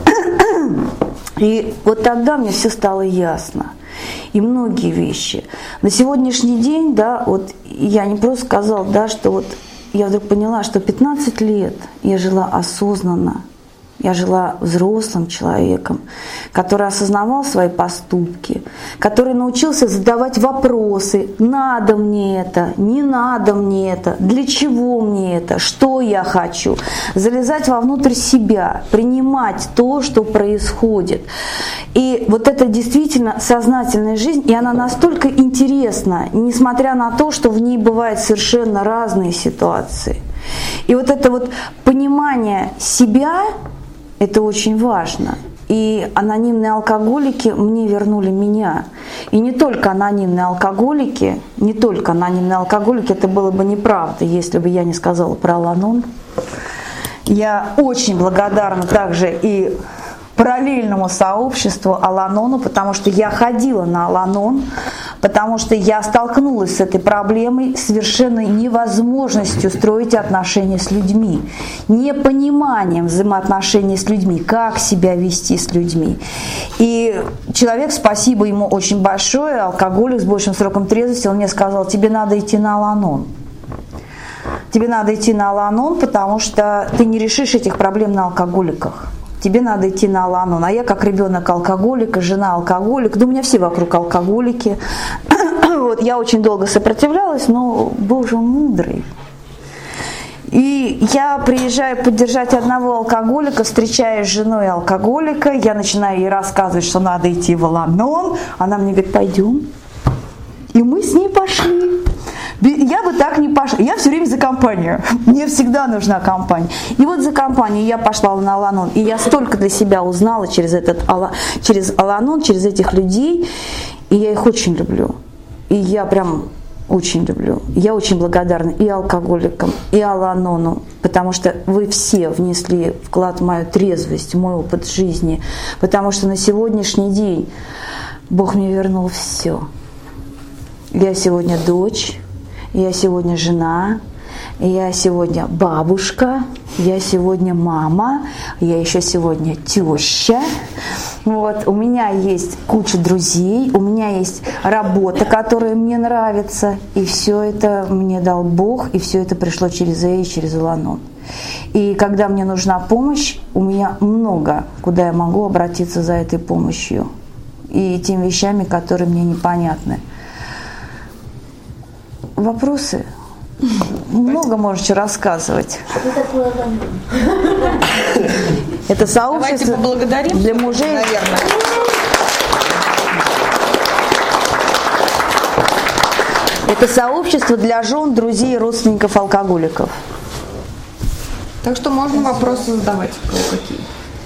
И вот тогда мне все стало ясно. И многие вещи. На сегодняшний день, да, вот я не просто сказала, да, что вот я вдруг поняла, что пятнадцать лет я жила осознанно. Я жила взрослым человеком, который осознавал свои поступки, который научился задавать вопросы: надо мне это, не надо мне это, для чего мне это, что я хочу. Залезать вовнутрь себя, принимать то, что происходит. И вот это действительно сознательная жизнь, и она настолько интересна, несмотря на то, что в ней бывают совершенно разные ситуации. И вот это вот понимание себя, это очень важно. И анонимные алкоголики мне вернули меня. И не только анонимные алкоголики, не только анонимные алкоголики, это было бы неправда, если бы я не сказала про Ал-Анон. Я очень благодарна также и параллельному сообществу Ал-Анону, потому что я ходила на Ал-Анон, потому что я столкнулась с этой проблемой, совершенно невозможностью строить отношения с людьми, непониманием взаимоотношений с людьми, как себя вести с людьми. И человек, спасибо ему очень большое, алкоголик с большим сроком трезвости, он мне сказал: тебе надо идти на Ал-Анон. Тебе надо идти на Ал-Анон, потому что ты не решишь этих проблем на алкоголиках. Тебе надо идти на Ал-Анон. А я как ребенок алкоголика, жена алкоголик, да у меня все вокруг алкоголики. Вот, я очень долго сопротивлялась, но Боже мудрый. И я приезжаю поддержать одного алкоголика, встречаюсь с женой алкоголика, я начинаю ей рассказывать, что надо идти в Ал-Анон. Она мне говорит: пойдем. И мы с ней пошли. Я бы так не пошла. Я все время за компанию. Мне всегда нужна компания. И вот за компанию я пошла на Ал-Анон. И я столько для себя узнала через этот через Ал-Анон, через этих людей. И я их очень люблю. И я прям очень люблю. Я очень благодарна и алкоголикам, и Ал-Анону, потому что вы все внесли вклад в мою трезвость, в мой опыт жизни. Потому что на сегодняшний день Бог мне вернул все. Я сегодня дочь. Я сегодня жена, я сегодня бабушка, я сегодня мама, я еще сегодня теща. Вот, у меня есть куча друзей, у меня есть работа, которая мне нравится, и все это мне дал Бог, и все это пришло через Э и через Ал-Анон. И когда мне нужна помощь, у меня много, куда я могу обратиться за этой помощью и теми вещами, которые мне непонятны. Вопросы? Много можешь что рассказывать. Это сообщество для мужей. Наверное. Это сообщество для жен, друзей и родственников алкоголиков. Так что можно вопросы задавать, у кого какие.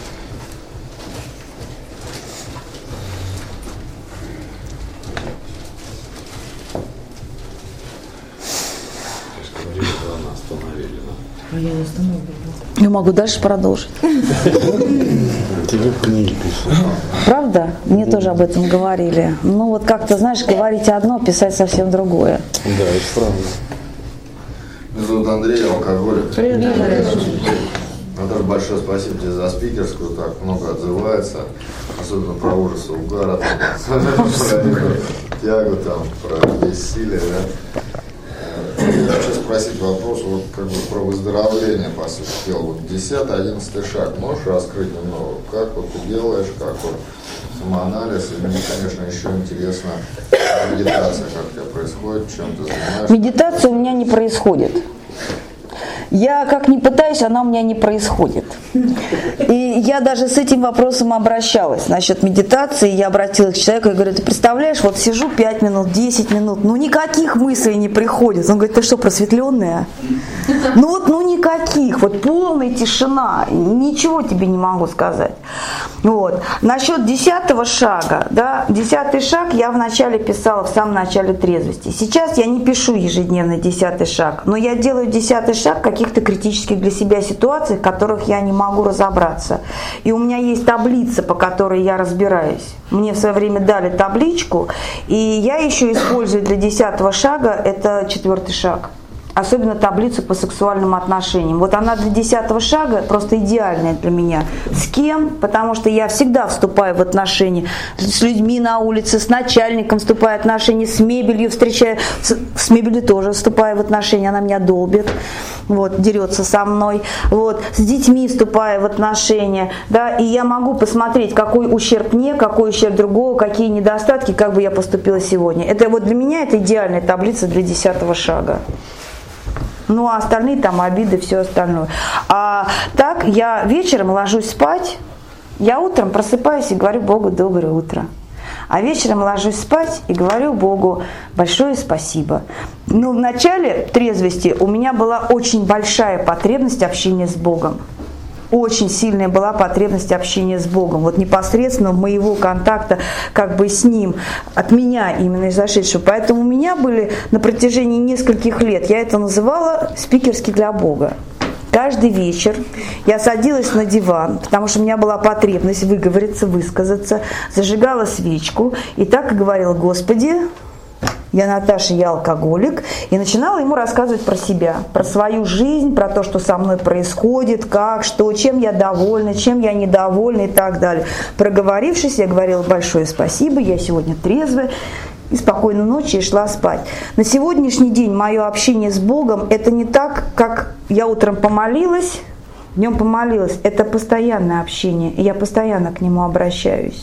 Я не остановлю. Я могу дальше продолжить. Тебе книги писал. Правда? Мне тоже об этом говорили. Ну вот как-то, знаешь, говорить одно, писать совсем другое. Да, это правда. Меня зовут Андрей, алкоголик. Привет. Наташа, большое спасибо тебе за спикерскую, так много отзывается, особенно про ужасы угара, про тягу, там, про бессилие, да. Я хочу спросить вопрос вот, как бы, про выздоровление, по сути дела. Вот десятый, одиннадцатый шаг, можешь раскрыть немного? Как вот ты делаешь, как вот самоанализ? И мне, конечно, еще интересно медитация, как у тебя происходит, чем ты занимаешься? Медитация у меня не происходит. Я как ни пытаюсь, она у меня не происходит. И я даже с этим вопросом обращалась насчет медитации. Я обратилась к человеку и говорю: ты представляешь, вот сижу пять минут, десять минут, ну никаких мыслей не приходит. Он говорит: ты что, просветленная? Ну вот, ну никаких, вот полная тишина, ничего тебе не могу сказать. Вот. Насчет десятого шага, да, десятый шаг я вначале писала в самом начале трезвости. Сейчас я не пишу ежедневно десятый шаг, но я делаю десятый шаг в каких-то критических для себя ситуациях, в которых я не могу разобраться. И у меня есть таблица, по которой я разбираюсь. Мне в свое время дали табличку, и я еще использую для десятого шага, это четвертый шаг. Особенно таблицу по сексуальным отношениям. Вот она для десятого шага просто идеальная для меня. С кем? Потому что я всегда вступаю в отношения с людьми на улице, с начальником вступаю в отношения, с мебелью встречаю, с, с мебелью тоже вступаю в отношения, она меня долбит, вот, дерется со мной, вот, с детьми вступаю в отношения, да, и я могу посмотреть, какой ущерб мне, какой ущерб другого, какие недостатки, как бы я поступила сегодня. Это вот для меня это идеальная таблица для десятого шага. Ну, а остальные там обиды, все остальное. А так я вечером ложусь спать, я утром просыпаюсь и говорю Богу доброе утро. А вечером ложусь спать и говорю Богу большое спасибо. Но в начале трезвости у меня была очень большая потребность общения с Богом. Очень сильная была потребность общения с Богом. Вот непосредственно моего контакта как бы с Ним, от меня именно изошедшего. Поэтому у меня были на протяжении нескольких лет, я это называла спикерски для Бога. Каждый вечер я садилась на диван, потому что у меня была потребность выговориться, высказаться, зажигала свечку и так и говорила: Господи, я Наташа, я алкоголик, и начинала ему рассказывать про себя, про свою жизнь, про то, что со мной происходит, как, что, чем я довольна, чем я недовольна и так далее. Проговорившись, я говорила большое спасибо, я сегодня трезвая, и спокойной ночи и шла спать. На сегодняшний день мое общение с Богом – это не так, как я утром помолилась, днем помолилась, это постоянное общение, и я постоянно к Нему обращаюсь.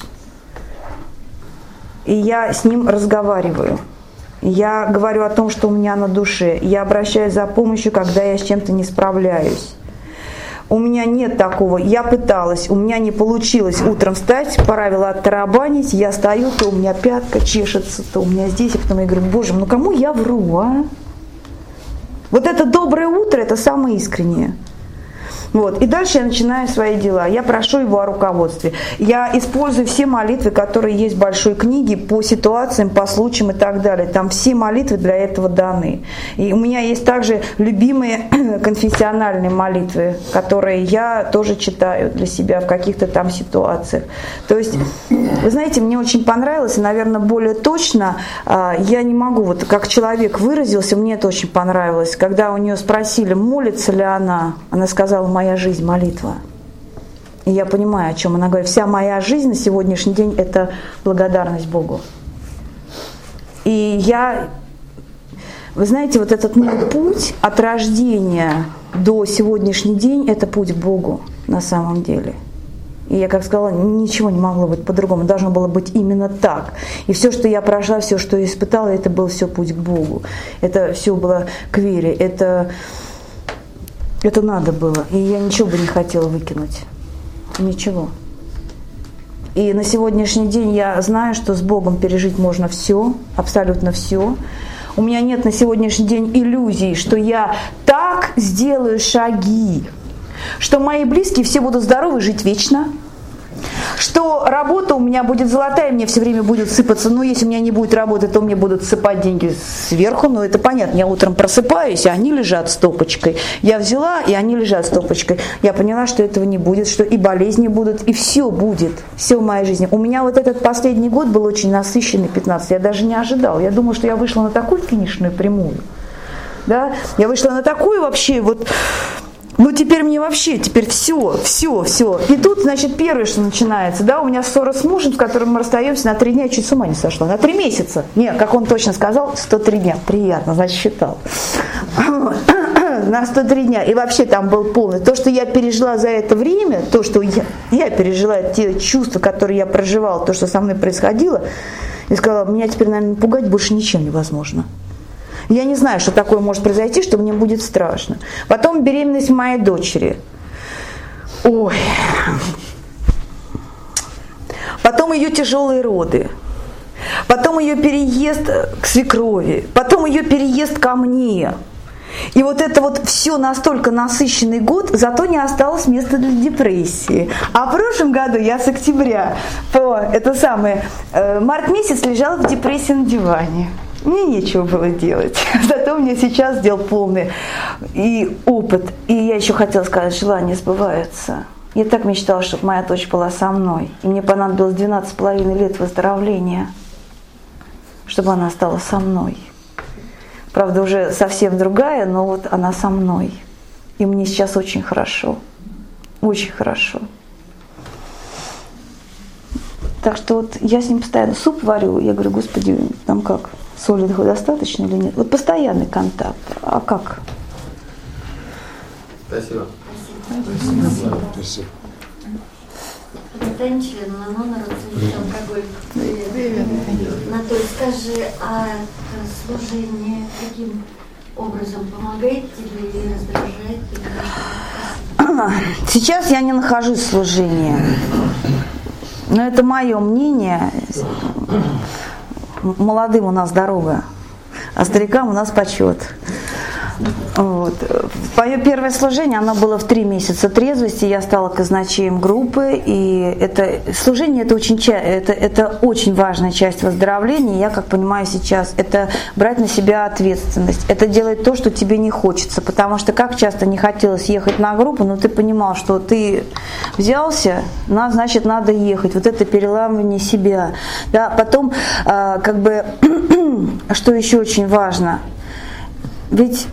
И я с Ним разговариваю. Я говорю о том, что у меня на душе. Я обращаюсь за помощью, когда я с чем-то не справляюсь. У меня нет такого. Я пыталась, у меня не получилось утром встать, пора было оттарабанить. Я стою, то у меня пятка чешется, то у меня здесь. И потом я говорю: Боже, ну кому я вру, а? Вот это доброе утро, это самое искреннее. Вот. И дальше я начинаю свои дела. Я прошу Его о руководстве. Я использую все молитвы, которые есть в большой книге по ситуациям, по случаям и так далее. Там все молитвы для этого даны. И у меня есть также любимые конфессиональные молитвы, которые я тоже читаю для себя в каких-то там ситуациях. То есть, вы знаете, мне очень понравилось, и, наверное, более точно я не могу, вот как человек выразился, мне это очень понравилось. Когда у нее спросили, молится ли она, она сказала: моя жизнь – молитва. И я понимаю, о чем она говорит. Вся моя жизнь на сегодняшний день – это благодарность Богу. И я, вы знаете, вот этот мой путь от рождения до сегодняшний день – это путь к Богу на самом деле. И я, как сказала, ничего не могло быть по-другому. Должно было быть именно так. И все, что я прошла, все, что я испытала, это был все путь к Богу. Это все было к вере. Это... Это надо было, и я ничего бы не хотела выкинуть. Ничего. И на сегодняшний день я знаю, что с Богом пережить можно все, абсолютно все. У меня нет на сегодняшний день иллюзий, что я так сделаю шаги, что мои близкие все будут здоровы, жить вечно, что работа у меня будет золотая, мне все время будет сыпаться. Но если у меня не будет работы, то мне будут сыпать деньги сверху. Ну, это понятно. Я утром просыпаюсь, и они лежат стопочкой. Я взяла, и они лежат стопочкой. Я поняла, что этого не будет, что и болезни будут, и все будет. Все в моей жизни. У меня вот этот последний год был очень насыщенный, пятнадцать. Я даже не ожидала. Я думала, что я вышла на такую финишную прямую. Да? Я вышла на такую вообще вот... Ну, теперь мне вообще, теперь все, все, все. И тут, значит, первое, что начинается, да, у меня ссора с мужем, с которым мы расстаемся на три дня, я чуть с ума не сошла, на три месяца. Нет, как он точно сказал, сто три дня. Приятно, значит, считал. На сто три дня. И вообще там был полный. То, что я пережила за это время, то, что я, я пережила, те чувства, которые я проживала, то, что со мной происходило, я сказала, меня теперь, наверное, пугать больше ничем невозможно. Я не знаю, что такое может произойти, что мне будет страшно. Потом беременность моей дочери. Ой. Потом ее тяжелые роды. Потом ее переезд к свекрови. Потом ее переезд ко мне. И вот это вот все настолько насыщенный год, зато не осталось места для депрессии. А в прошлом году я с октября по это самое, э, март месяц лежала в депрессии на диване. Мне нечего было делать. Зато мне сейчас сделал полный и опыт. И я еще хотела сказать, желание сбывается. Я так мечтала, чтобы моя дочь была со мной. И мне понадобилось двенадцать с половиной лет выздоровления, чтобы она стала со мной. Правда, уже совсем другая, но вот она со мной. И мне сейчас очень хорошо. Очень хорошо. Так что вот я с ним постоянно суп варю. Я говорю, Господи, там как? Соли достаточно или нет? Вот постоянный контакт. А как? Спасибо. Спасибо. Спасибо. Это не член Манона, родственник алкоголь. Привет. Анатолий, скажи, а служение каким образом помогает тебе или раздражает тебя? Сейчас я не нахожусь в служении. Но это мое мнение. Молодым у нас дорога, а старикам у нас почет. Вот. Мое первое служение, оно было в три месяца трезвости, я стала казначеем группы, и это служение это очень, это, это очень важная часть выздоровления, я как понимаю сейчас, это брать на себя ответственность, это делать то, что тебе не хочется, потому что как часто не хотелось ехать на группу, но ты понимал, что ты взялся, на, значит надо ехать, вот это переламывание себя. Да, потом, а, как бы, что еще очень важно, ведь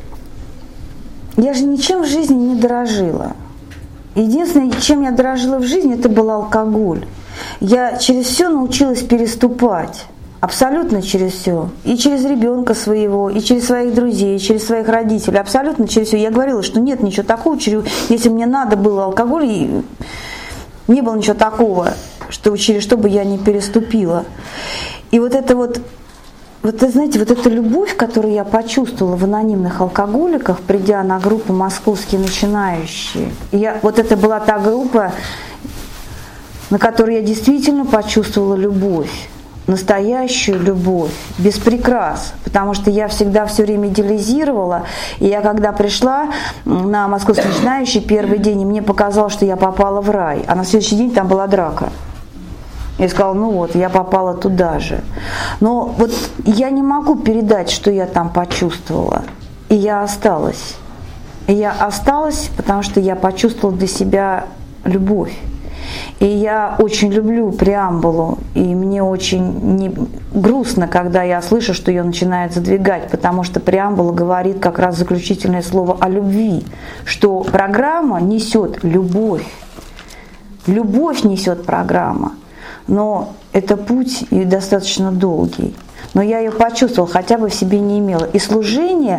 я же ничем в жизни не дорожила. Единственное, чем я дорожила в жизни, это был алкоголь. Я через все научилась переступать. Абсолютно через все. И через ребенка своего, и через своих друзей, и через своих родителей. Абсолютно через все. Я говорила, что нет ничего такого, если мне надо было алкоголь, и не было ничего такого, что, через что бы я не переступила. И вот это вот Вот, знаете, вот эта любовь, которую я почувствовала в анонимных алкоголиках, придя на группу «Московские начинающие», я, вот это была та группа, на которой я действительно почувствовала любовь, настоящую любовь, без прикрас, потому что я всегда все время идеализировала, и я когда пришла на «Московские начинающие» первый день, и мне показалось, что я попала в рай, а на следующий день там была драка. Я сказала, ну вот, я попала туда же. Но вот я не могу передать, что я там почувствовала. И я осталась. И я осталась, потому что я почувствовала для себя любовь. И я очень люблю преамбулу. И мне очень не... грустно, когда я слышу, что ее начинают задвигать, потому что преамбула говорит как раз заключительное слово о любви. Что программа несет любовь. Любовь несет программа. Но это путь и достаточно долгий. Но я ее почувствовала, хотя бы в себе не имела. И служение,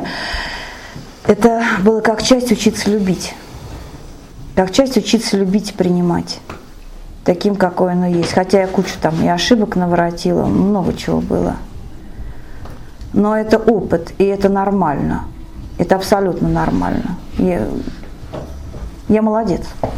это было как часть учиться любить. Как часть учиться любить и принимать. Таким, какое оно есть. Хотя я кучу там и ошибок наворотила, много чего было. Но это опыт, и это нормально. Это абсолютно нормально. Я, я молодец.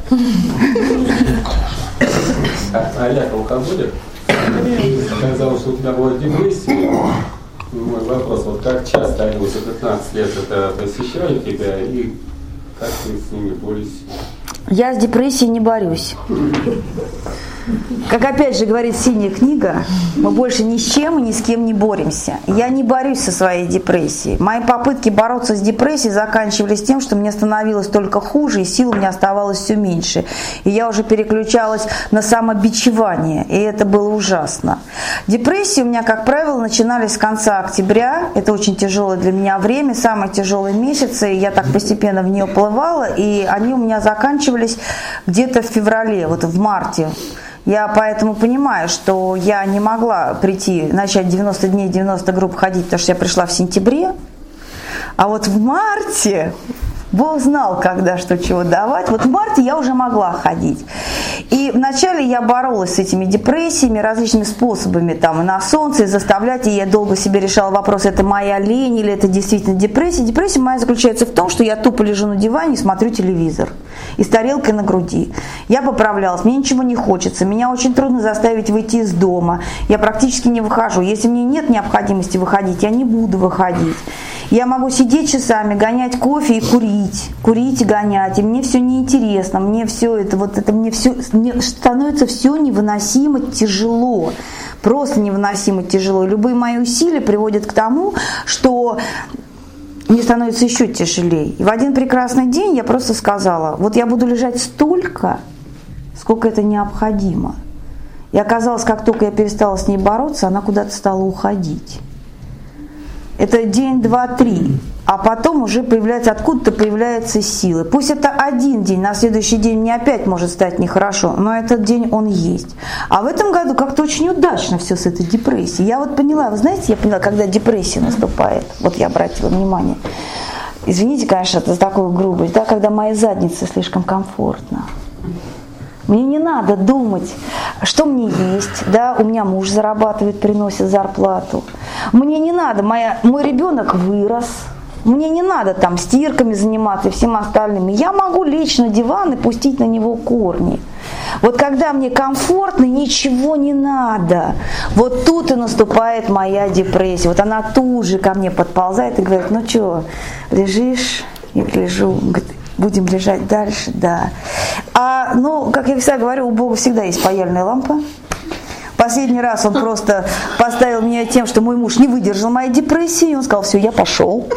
А Олег алкоголик? Сказал, что у тебя была депрессия. Мой вопрос, вот как часто они уже пятнадцать лет это посещали тебя и как ты с ними борешься? Я с депрессией не борюсь. Как опять же говорит «Синяя книга», мы больше ни с чем и ни с кем не боремся. Я не борюсь со своей депрессией. Мои попытки бороться с депрессией заканчивались тем, что мне становилось только хуже, и сил у меня оставалось все меньше. И я уже переключалась на самобичевание, и это было ужасно. Депрессии у меня, как правило, начинались с конца октября. Это очень тяжелое для меня время, самые тяжелые месяцы. Я так постепенно в нее уплывала, и они у меня заканчивались где-то в феврале, вот в марте. Я поэтому понимаю, что я не могла прийти, начать девяносто дней, девяносто групп ходить, потому что я пришла в сентябре. А вот в марте Бог знал, когда что чего давать. Вот в марте я уже могла ходить. И вначале я боролась с этими депрессиями различными способами, там, и на солнце, и заставлять, и я долго себе решала вопрос, это моя лень или это действительно депрессия. Депрессия моя заключается в том, что я тупо лежу на диване и смотрю телевизор. И с тарелкой на груди. Я поправлялась, мне ничего не хочется, меня очень трудно заставить выйти из дома. Я практически не выхожу. Если мне нет необходимости выходить, я не буду выходить. Я могу сидеть часами, гонять кофе и курить, курить и гонять, и мне все неинтересно, мне все это, вот это мне все, мне становится все невыносимо тяжело, просто невыносимо тяжело. И любые мои усилия приводят к тому, что мне становится еще тяжелее. И в один прекрасный день я просто сказала, вот я буду лежать столько, сколько это необходимо. И оказалось, как только я перестала с ней бороться, она куда-то стала уходить. Это день, два, три. А потом уже появляется, откуда-то появляются силы. Пусть это один день, на следующий день мне опять может стать нехорошо, но этот день он есть. А в этом году как-то очень удачно все с этой депрессией. Я вот поняла, вы знаете, я поняла, когда депрессия наступает, вот я обратила внимание. Извините, конечно, это такую грубость, да, когда моей заднице слишком комфортно. Мне не надо думать, что мне есть, да, у меня муж зарабатывает, приносит зарплату. Мне не надо, моя, мой ребенок вырос. Мне не надо там стирками заниматься и всем остальным. Я могу лечь на диван и пустить на него корни. Вот когда мне комфортно, ничего не надо. Вот тут и наступает моя депрессия. Вот она тут же ко мне подползает и говорит, ну что, лежишь? Я лежу. Говорит, будем лежать дальше? Да. А, ну, как я всегда говорю, у Бога всегда есть паяльная лампа. Последний раз он просто поставил меня тем, что мой муж не выдержал моей депрессии. И он сказал, все, я пошел.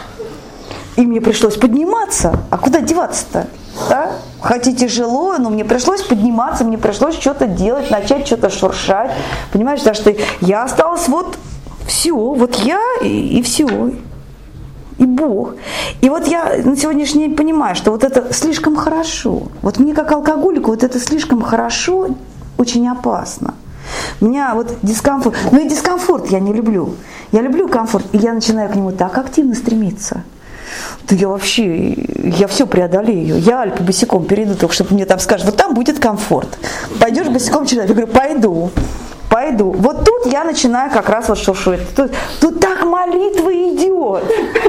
И мне пришлось подниматься. А куда деваться-то? Да? Хоть и тяжело, но мне пришлось подниматься, мне пришлось что-то делать, начать что-то шуршать. Понимаешь, да, что я осталась вот все, вот я и, и все. И Бог. И вот я на сегодняшний день понимаю, что вот это слишком хорошо. Вот мне как алкоголику вот это слишком хорошо очень опасно. У меня вот дискомфорт. Ну и дискомфорт я не люблю. Я люблю комфорт, и я начинаю к нему так активно стремиться. Да я вообще, я все преодолею. Я Альпы босиком перейду, только чтобы мне там скажут, вот там будет комфорт. Пойдешь босиком через Альпы? Я говорю, пойду. Пойду. Вот тут я начинаю как раз вот шуршать. Тут, тут так молитва идет.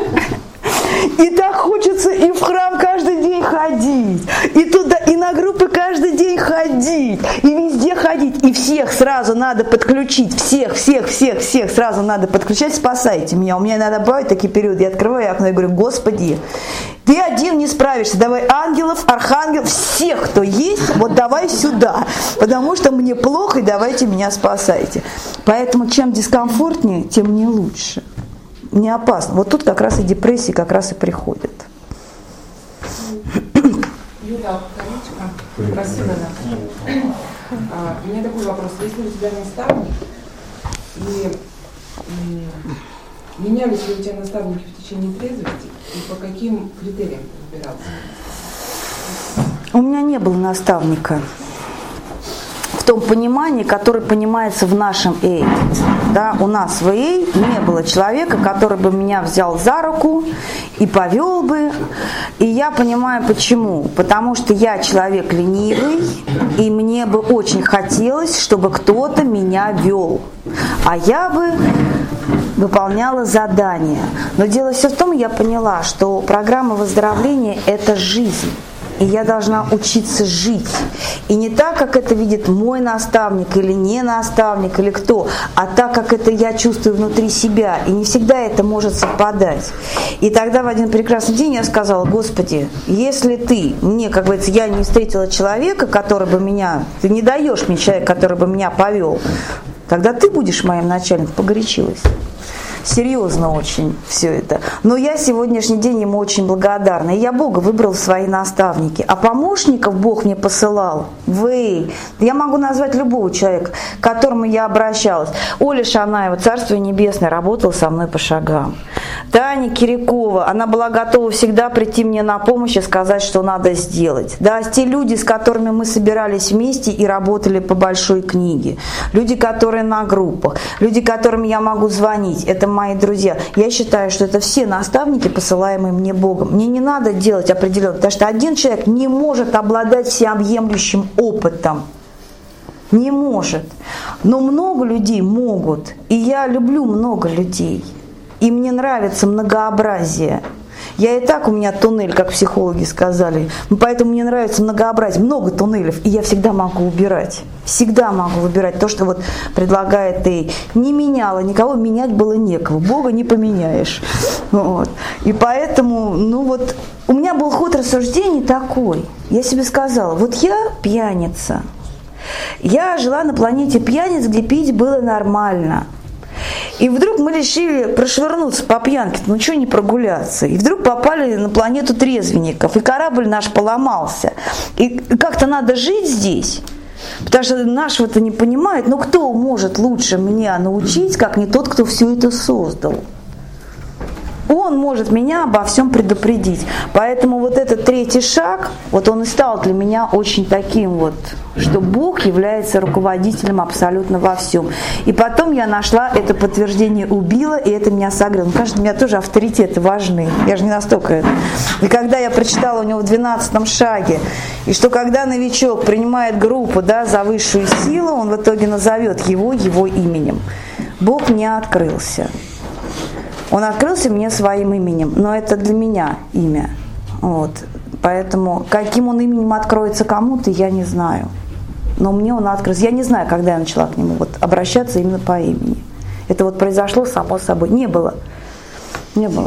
И так хочется и в храм каждый день ходить, и туда, и на группы каждый день ходить, и везде ходить, и всех сразу надо подключить, всех, всех, всех, всех сразу надо подключать, спасайте меня. У меня иногда бывают такие периоды, я открываю окно и говорю, Господи, ты один не справишься, давай ангелов, архангелов, всех, кто есть, вот давай сюда, потому что мне плохо, и давайте меня спасайте. Поэтому чем дискомфортнее, тем мне лучше. Не опасно. Вот тут как раз и депрессии как раз и приходят. Юля, колечко. Спасибо, Наташа. А, у меня такой вопрос. Если у тебя наставник, и, и менялись ли у тебя наставники в течение трезвости, и по каким критериям ты выбирался? У меня не было наставника в том понимании, которое понимается в нашем эй. Да, у нас в эй не было человека, который бы меня взял за руку и повел бы. И я понимаю почему. Потому что я человек ленивый, и мне бы очень хотелось, чтобы кто-то меня вел. А я бы выполняла задания. Но дело все в том, я поняла, что программа выздоровления – это жизнь. И я должна учиться жить. И не так, как это видит мой наставник или не наставник, или кто, а так, как это я чувствую внутри себя. И не всегда это может совпадать. И тогда в один прекрасный день я сказала, Господи, если ты мне, как говорится, я не встретила человека, который бы меня, ты не даешь мне человека, который бы меня повел, тогда ты будешь моим начальником. Погорячилась. Серьезно очень все это. Но я сегодняшний день ему очень благодарна. И я Бога выбрал в свои наставники. А помощников Бог мне посылал. Вы. Я могу назвать любого человека, к которому я обращалась. Оля Шанаева, Царствие Небесное, работала со мной по шагам. Таня Кирякова, она была готова всегда прийти мне на помощь и сказать, что надо сделать. Да, те люди, с которыми мы собирались вместе и работали по большой книге. Люди, которые на группах. Люди, которым я могу звонить. Это мои друзья. Я считаю, что это все наставники, посылаемые мне Богом. Мне не надо делать определенно, потому что один человек не может обладать всеобъемлющим опытом. Не может. Но много людей могут. И я люблю много людей. И мне нравится многообразие. Я и так, у меня туннель, как психологи сказали. Поэтому мне нравится многообразие, много туннелев. И я всегда могу убирать. Всегда могу выбирать то, что вот предлагает Эй. Не меняла, никого менять было некого. Бога не поменяешь. Вот. И поэтому, ну вот, у меня был ход рассуждений такой. Я себе сказала, вот я пьяница. Я жила на планете пьяниц, где пить было нормально. И вдруг мы решили прошвырнуться по пьянке, ну что не прогуляться. И вдруг попали на планету трезвенников, и корабль наш поломался. И как-то надо жить здесь, потому что нашего-то не понимает. Но кто может лучше меня научить, как не тот, кто все это создал? Он может меня обо всем предупредить. Поэтому вот этот третий шаг, вот он и стал для меня очень таким вот, что Бог является руководителем абсолютно во всем. И потом я нашла это подтверждение у Билла, и это меня согрело. Ну, конечно, у меня тоже авторитеты важны. Я же не настолько это. И когда я прочитала у него в двенадцатом шаге, и что когда новичок принимает группу, да, за высшую силу, он в итоге назовет его его именем. Бог не открылся. Он открылся мне своим именем, но это для меня имя. Вот. Поэтому каким он именем откроется кому-то, я не знаю. Но мне он открылся. Я не знаю, когда я начала к нему вот обращаться именно по имени. Это вот произошло само собой. Не было. Не было.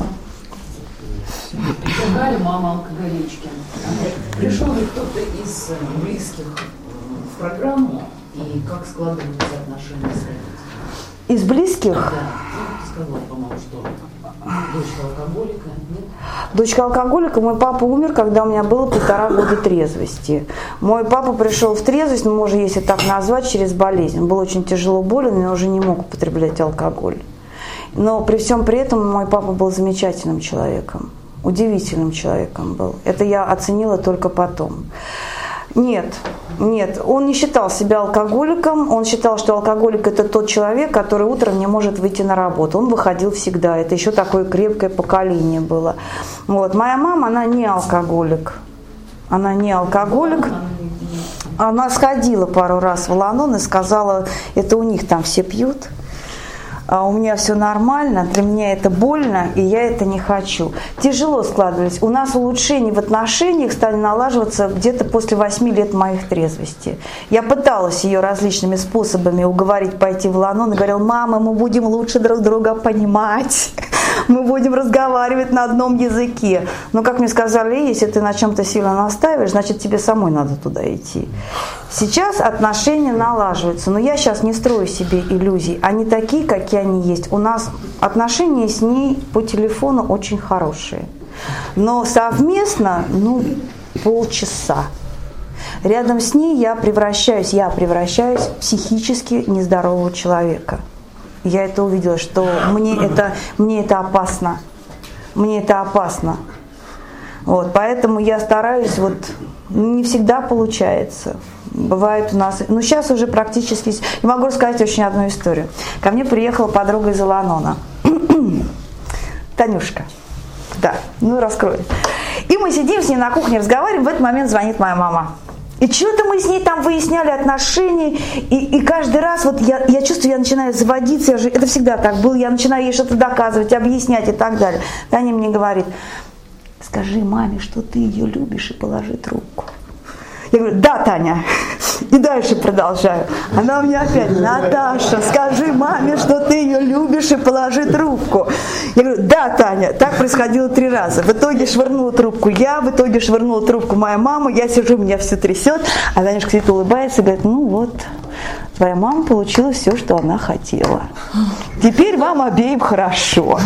Галя, мама алкоголички. Пришел ли кто-то из близких в программу, и как складывались отношения с родителями? Из близких? Да. Ну, ты сказала, по-моему, что дочка алкоголика, нет? Дочка алкоголика, мой папа умер, когда у меня было полтора года трезвости. Мой папа пришел в трезвость, ну, можно если так назвать, через болезнь. Он был очень тяжело болен, и уже не мог употреблять алкоголь. Но при всем при этом мой папа был замечательным человеком, удивительным человеком был. Это я оценила только потом. Нет, нет, он не считал себя алкоголиком, он считал, что алкоголик это тот человек, который утром не может выйти на работу. Он выходил всегда, это еще такое крепкое поколение было. Вот. Моя мама, она не алкоголик, она не алкоголик. Она сходила пару раз в Ланон и сказала, это у них там все пьют. А у меня все нормально, для меня это больно, и я это не хочу. Тяжело складывались. У нас улучшения в отношениях стали налаживаться где-то после восьми лет моих трезвости. Я пыталась ее различными способами уговорить пойти в Ланон, и говорила, мама, мы будем лучше друг друга понимать, мы будем разговаривать на одном языке. Но, как мне сказали, если ты на чем-то сильно настаиваешь, значит, тебе самой надо туда идти. Сейчас отношения налаживаются, но я сейчас не строю себе иллюзий. Они такие, какие они есть. У нас отношения с ней по телефону очень хорошие. Но совместно, ну, полчаса. Рядом с ней я превращаюсь, я превращаюсь в психически нездорового человека. Я это увидела, что мне это, мне это опасно. Мне это опасно. Вот, поэтому я стараюсь, вот, не всегда получается. Бывает у нас, ну сейчас уже практически, я могу рассказать очень одну историю. Ко мне приехала подруга из Аланона, Танюшка, да, ну раскрою. И мы сидим с ней на кухне, разговариваем, в этот момент звонит моя мама. И что-то мы с ней там выясняли отношения, и, и каждый раз вот я, я чувствую, я начинаю заводиться, я же, это всегда так было, я начинаю ей что-то доказывать, объяснять и так далее. Таня мне говорит, скажи маме, что ты ее любишь, и положи трубку. Я говорю, да, Таня. И дальше продолжаю. Она мне опять, Наташа, скажи маме, что ты ее любишь, и положи трубку. Я говорю, да, Таня. Так происходило три раза. В итоге швырнула трубку я, в итоге швырнула трубку моя мама. Я сижу, меня все трясет. А Танюшка сидит, улыбается и говорит, ну вот, твоя мама получила все, что она хотела. Теперь вам обеим хорошо.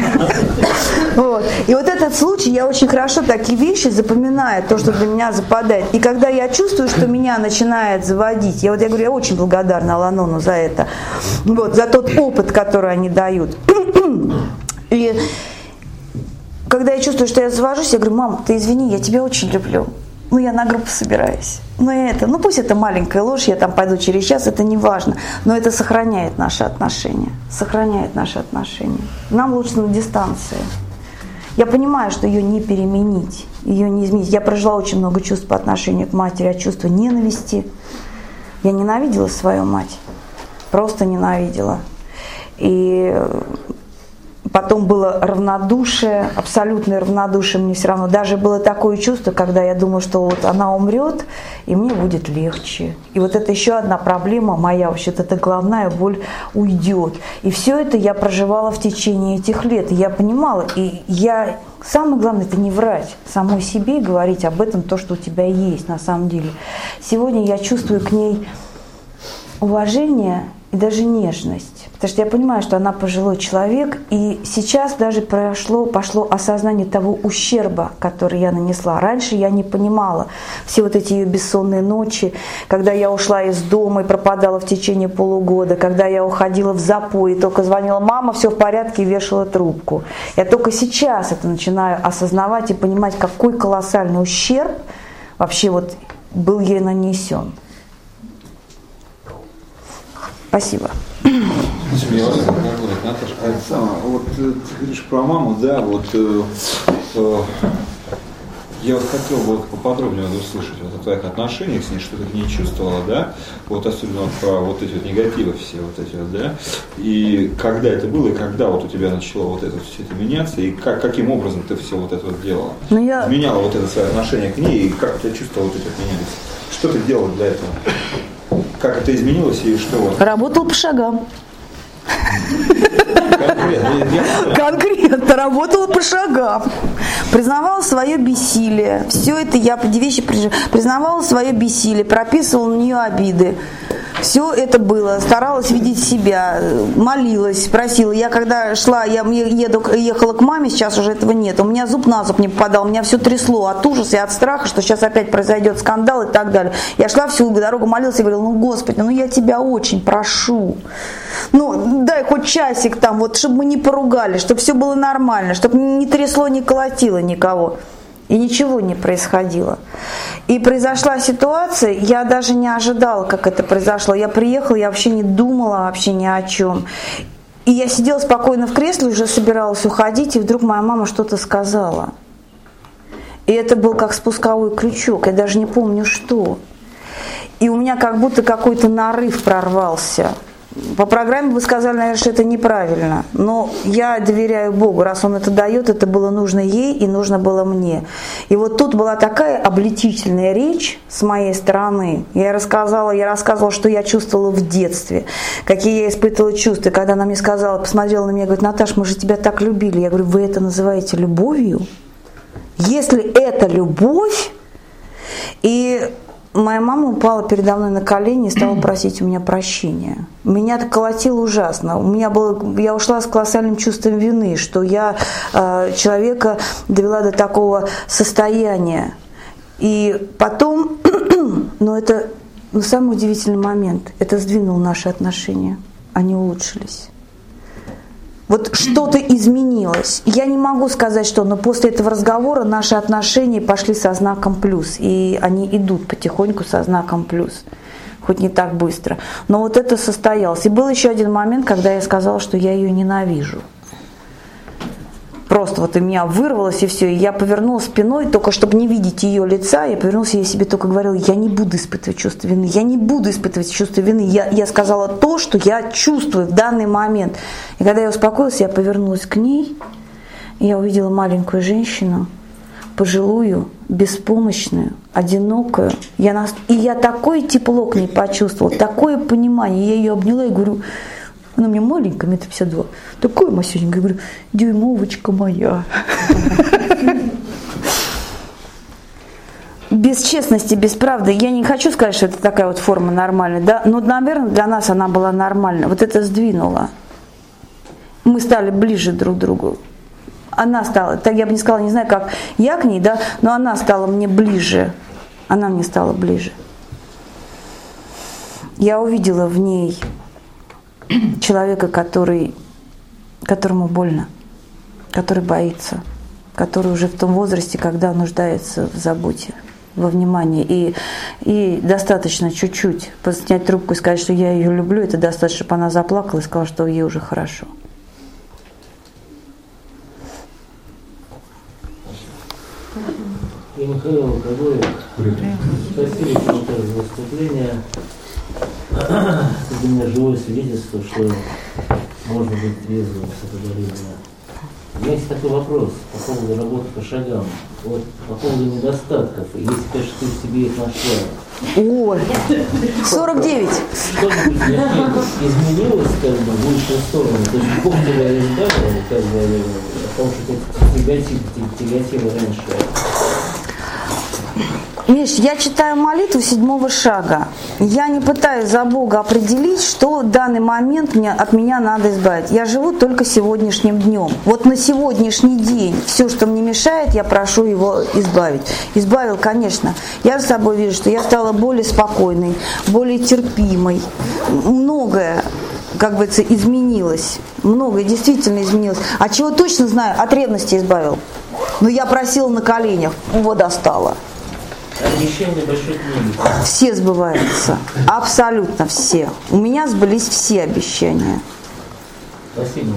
Вот. И вот этот случай, я очень хорошо такие вещи запоминаю, то, что для меня западает. И когда я чувствую, что меня начинает заводить, я вот я говорю, я очень благодарна Аланону за это, вот, за тот опыт, который они дают. И когда я чувствую, что я завожусь, я говорю, мам, ты извини, я тебя очень люблю. Ну, я на группу собираюсь. Ну, это, ну, пусть это маленькая ложь, я там пойду через час, это не важно. Но это сохраняет наши отношения. Сохраняет наши отношения. Нам лучше на дистанции. Я понимаю, что ее не переменить, ее не изменить. Я прожила очень много чувств по отношению к матери, от чувства ненависти. Я ненавидела свою мать. Просто ненавидела. И Потом было равнодушие, абсолютное равнодушие мне все равно. Даже было такое чувство, когда я думала, что вот она умрет, и мне будет легче. И вот это еще одна проблема моя, вообще-то эта головная боль уйдет. И все это я проживала в течение этих лет. И я понимала, и я... Самое главное, это не врать самой себе и говорить об этом, то, что у тебя есть на самом деле. Сегодня я чувствую к ней уважение и даже нежность. Потому что я понимаю, что она пожилой человек, и сейчас даже прошло, пошло осознание того ущерба, который я нанесла. Раньше я не понимала все вот эти ее бессонные ночи, когда я ушла из дома и пропадала в течение полугода, когда я уходила в запой, и только звонила мама, все в порядке, и вешала трубку. Я только сейчас это начинаю осознавать и понимать, какой колоссальный ущерб вообще вот был ей нанесен. Спасибо. Наташа, а это самое, вот ты говоришь про маму, да, вот э, э, я вот хотел бы вот поподробнее вот услышать вот о твоих отношениях с ней, что ты к ней чувствовала, да, вот особенно вот про вот эти вот негативы все вот эти вот, да, и когда это было, и когда вот у тебя начало вот это все это меняться, и как, каким образом ты все вот это вот делала, ну, я... меняла вот это свое отношение к ней, и как у тебя чувства вот эти вот менялись, что ты делала для этого? Как это изменилось и что? Работал по шагам. Конкретно. Конкретно работала по шагам. Признавала свое бессилие. Все это я по вещи признавала свое бессилие, прописывала на нее обиды. Все это было, старалась видеть себя, молилась, просила. Я когда шла, я еду, ехала к маме, сейчас уже этого нет. У меня зуб на зуб не попадал, меня все трясло от ужаса и от страха, что сейчас опять произойдет скандал и так далее. Я шла всю дорогу, молилась и говорила: ну, Господи, ну я тебя очень прошу. Ну, дай хоть часик там, вот, чтобы мы не поругали, чтобы все было нормально, чтобы не трясло, не колотило никого. И ничего не происходило. И произошла ситуация, я даже не ожидала, как это произошло. Я приехала, я вообще не думала вообще ни о чем. И я сидела спокойно в кресле, уже собиралась уходить, и вдруг моя мама что-то сказала. И это был как спусковой крючок, я даже не помню что. И у меня как будто какой-то нарыв прорвался. По программе вы сказали, наверное, что это неправильно, но я доверяю Богу, раз Он это дает, это было нужно ей и нужно было мне. И вот тут была такая обличительная речь с моей стороны. Я рассказала, я рассказывала, что я чувствовала в детстве, какие я испытывала чувства. Когда она мне сказала, посмотрела на меня и говорит: Наташ, мы же тебя так любили. Я говорю: вы это называете любовью? Если это любовь, и... Моя мама упала передо мной на колени и стала просить у меня прощения. Меня это колотило ужасно. У меня было, я ушла с колоссальным чувством вины, что я э, человека довела до такого состояния. И потом, ну это ну, самый удивительный момент, это сдвинуло наши отношения, они улучшились. Вот что-то изменилось. Я не могу сказать, что, но после этого разговора наши отношения пошли со знаком плюс. И они идут потихоньку со знаком плюс. Хоть не так быстро. Но вот это состоялось. И был еще один момент, когда я сказала, что я ее ненавижу. Просто вот у меня вырвалось и все. И я повернулась спиной, только чтобы не видеть ее лица. Я повернулась, и я себе только говорила: я не буду испытывать чувство вины. Я не буду испытывать чувство вины. Я, я сказала то, что я чувствую в данный момент. И когда я успокоилась, я повернулась к ней. И я увидела маленькую женщину, пожилую, беспомощную, одинокую. Я нас... И я такое тепло к ней почувствовала, такое понимание. Я ее обняла и говорю... Она у меня маленькая, метр пятьдесят два. Такой масюненькая. Я говорю: дюймовочка моя. Без честности, без правды. Я не хочу сказать, что это такая вот форма нормальная. Да? Но, наверное, для нас она была нормальна. Вот это сдвинуло. Мы стали ближе друг к другу. Она стала, так я бы не сказала, не знаю, как я к ней, да, но она стала мне ближе. Она мне стала ближе. Я увидела в ней человека, который, которому больно, который боится, который уже в том возрасте, когда нуждается в заботе, во внимании. И, и достаточно чуть-чуть снять трубку и сказать, что я ее люблю, это достаточно, чтобы она заплакала и сказала, что ей уже хорошо. И Михаил Алкоголик. Спасибо тоже за выступление. Это для меня живое свидетельство, что можно быть трезвым с этого болезни. такой вопрос по поводу работы по шагам. Вот по поводу недостатков. Если, конечно, ты в себе их нашла. Ой, сорок девять. Что-нибудь изменилось как бы в лучшую сторону? То есть Бог тебя избавил, как бы, о том, что ты тяготил, тяготил раньше. Миш, я читаю молитву седьмого шага. Я не пытаюсь за Бога определить, что в данный момент мне, от меня надо избавить. Я живу только сегодняшним днем. Вот на сегодняшний день все, что мне мешает, я прошу его избавить. Избавил, конечно. Я за собой вижу, что я стала более спокойной, более терпимой. Многое, как говорится, изменилось. Многое действительно изменилось. А чего точно знаю, от ревности избавил. Но я просила на коленях, вода стала. Обещания большой книги. Все сбываются. Абсолютно все. У меня сбылись все обещания. Спасибо.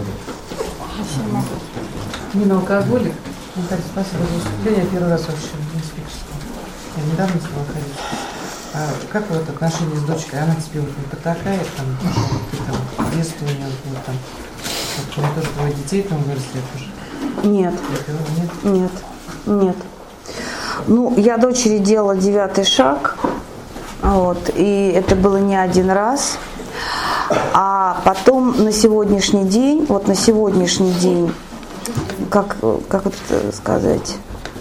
Нина алкоголик. Наталья, спасибо за выступление. Первый раз вообще не спикерском. Я недавно стала ходить. А как вот отношения с дочкой? Она тебе вот не потакает, там, ты там, детство у нее было там. Вот, у меня тоже двое детей там выросли уже. Нет. Нет? Нет. Нет. Ну, я дочери делала девятый шаг, вот, и это было не один раз. А потом на сегодняшний день, вот на сегодняшний день, как, как это сказать,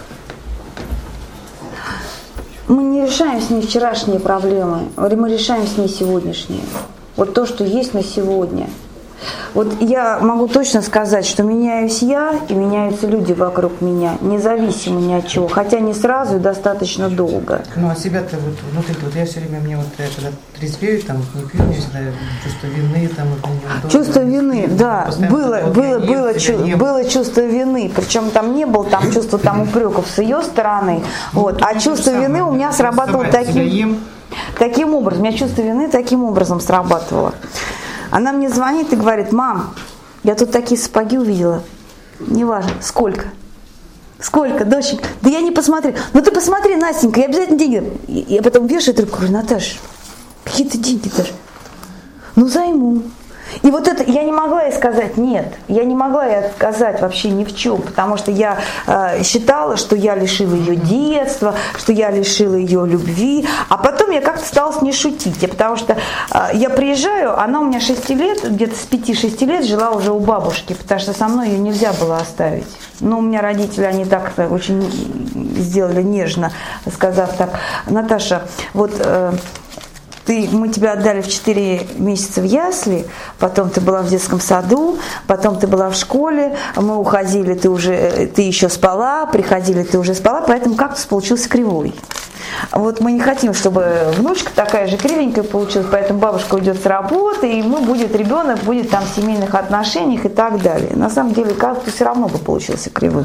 мы не решаем с ней вчерашние проблемы, мы решаем с ней сегодняшние. Вот то, что есть на сегодня. Вот я могу точно сказать, что меняюсь я и меняются люди вокруг меня, независимо ни от чего, хотя не сразу и достаточно долго. Ну, а себя-то вот внутри, вот я все время, мне вот, я когда трезвею, там, не пью, мне всегда чувство вины, там, вот, неудобно. Чувство вины, да, было, было, было, чу- было чувство вины, причем там не было там чувства там упреков с ее стороны, вот, а чувство вины у меня срабатывало таким, таким образом, у меня чувство вины таким образом срабатывало. Она мне звонит и говорит: мам, я тут такие сапоги увидела. Неважно, сколько? Сколько, доченька? Да я не посмотрю. Ну ты посмотри, Настенька, я обязательно деньги. И я потом вешаю трубку, говорю: Наташа, какие ты деньги дашь? Ну займу. И вот это, я не могла ей сказать нет, я не могла ей отказать вообще ни в чем, потому что я э, считала, что я лишила ее детства, что я лишила ее любви, а потом я как-то стала с ней шутить, потому что э, я приезжаю, она у меня шести лет, где-то с пяти-шести лет жила уже у бабушки, потому что со мной ее нельзя было оставить. Но у меня родители, они так очень сделали нежно, сказав так: Наташа, вот... Э, Ты, мы тебя отдали в четыре месяца в ясли, потом ты была в детском саду, потом ты была в школе, мы уходили, ты уже, ты еще спала, приходили, ты уже спала, поэтому кактус получился кривой. Вот мы не хотим, чтобы внучка такая же кривенькая получилась, поэтому бабушка уйдет с работы, и мы будет, ребенок будет там в семейных отношениях и так далее. На самом деле кактус все равно бы получился кривым.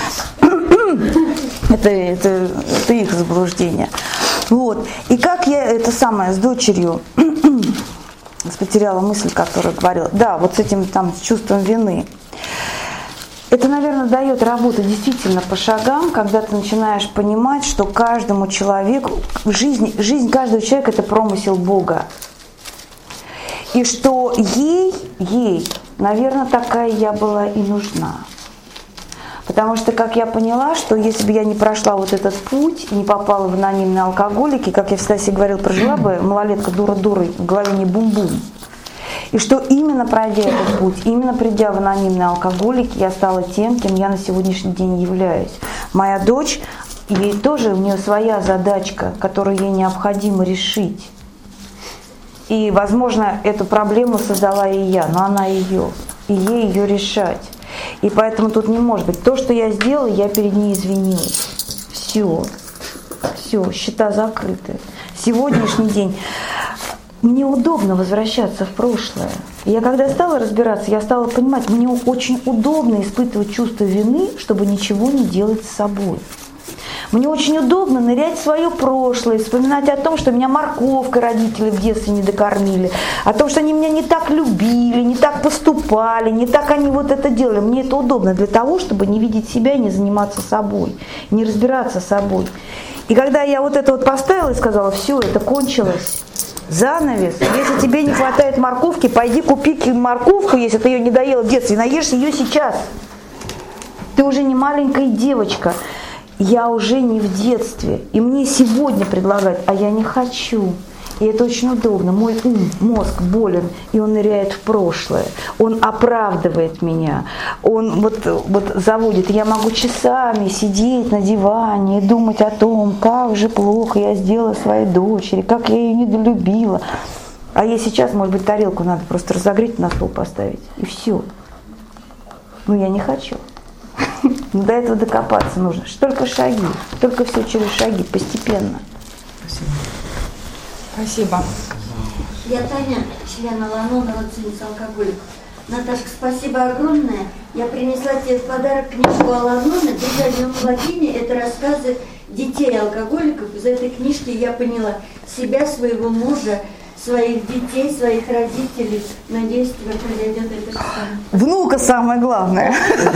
Это, это, это их заблуждение. Вот. И как я это самое с дочерью потеряла мысль, которую говорила. Да, вот с этим там с чувством вины. Это, наверное, дает работу действительно по шагам, когда ты начинаешь понимать, что каждому человеку, жизнь, жизнь каждого человека – это промысел Бога. И что ей, ей, наверное, такая я была и нужна. Потому что, как я поняла, что если бы я не прошла вот этот путь, не попала в анонимные алкоголики, как я всегда себе говорила, прожила бы малолетка дура-дурой, в голове не бум-бум. И что именно пройдя этот путь, именно придя в анонимные алкоголики, я стала тем, кем я на сегодняшний день являюсь. Моя дочь, ей тоже, у нее своя задачка, которую ей необходимо решить. И, возможно, эту проблему создала и я, но она ее, и ей ее решать. И поэтому тут не может быть. То, что я сделала, я перед ней извинилась. Все. Все, счета закрыты. Сегодняшний день. Мне удобно возвращаться в прошлое. Я когда стала разбираться, я стала понимать, мне очень удобно испытывать чувство вины, чтобы ничего не делать с собой. Мне очень удобно нырять в свое прошлое, вспоминать о том, что меня морковкой родители в детстве не докормили, о том, что они меня не так любили, не так поступали, не так они вот это делали. Мне это удобно для того, чтобы не видеть себя и не заниматься собой, не разбираться с собой. И когда я вот это вот поставила и сказала: все, это кончилось, занавес, если тебе не хватает морковки, пойди купи морковку, если ты ее не доела в детстве, наешься ее сейчас. Ты уже не маленькая девочка. Я уже не в детстве. И мне сегодня предлагают, а я не хочу. И это очень удобно. Мой ум, мозг болен, и он ныряет в прошлое. Он оправдывает меня. Он вот, вот заводит. Я могу часами сидеть на диване и думать о том, как же плохо я сделала своей дочери, как я ее недолюбила. А ей сейчас, может быть, тарелку надо просто разогреть, на стол поставить. И все. Но я не хочу. До этого докопаться нужно. Только шаги. Только все через шаги, постепенно. Спасибо. Спасибо. Я Таня, член Ал-Анона, родственница алкоголиков. Наташка, спасибо огромное. Я принесла тебе в подарок книжку Ал-Анона «Держать в владении». Это рассказы детей алкоголиков. Из этой книжки я поняла себя, своего мужа, своих детей, своих родителей. Надеюсь, тебе произойдет это же самое. Внука самое главное.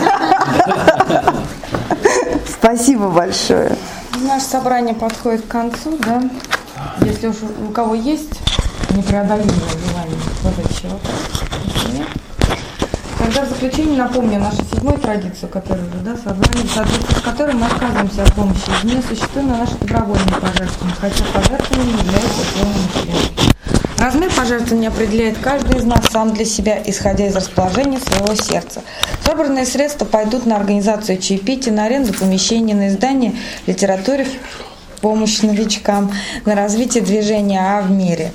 Спасибо большое. Наше собрание подходит к концу, да? Если уж у кого есть непреодолимое желание задать еще вопрос, нет? Тогда в заключение напомню нашу седьмую традицию, которую да, собрание, в соответствии с которой мы отказываемся от помощи извне, существуем на наши добровольные пожертвования, хотя пожертвования не являются полным членом. Размер пожертвования определяет каждый из нас сам для себя, исходя из расположения своего сердца. Собранные средства пойдут на организацию чаепития, на аренду помещений, на издание литературы, помощь новичкам, на развитие движения А в мире.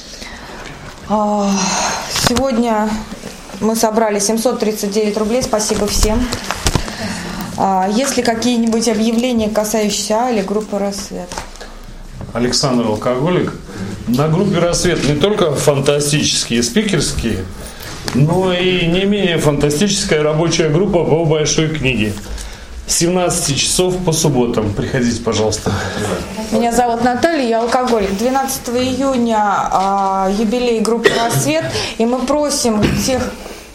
Сегодня мы собрали семьсот тридцать девять рублей. Спасибо всем. Есть ли какие-нибудь объявления, касающиеся А или группы «Рассвет»? Александр Алкоголик. На группе «Рассвет» не только фантастические спикерские, но и не менее фантастическая рабочая группа по большой книге. С семнадцати часов по субботам. Приходите, пожалуйста. Меня зовут Наталья, я алкоголик. двенадцатого июня а, юбилей группы «Рассвет», и мы просим тех...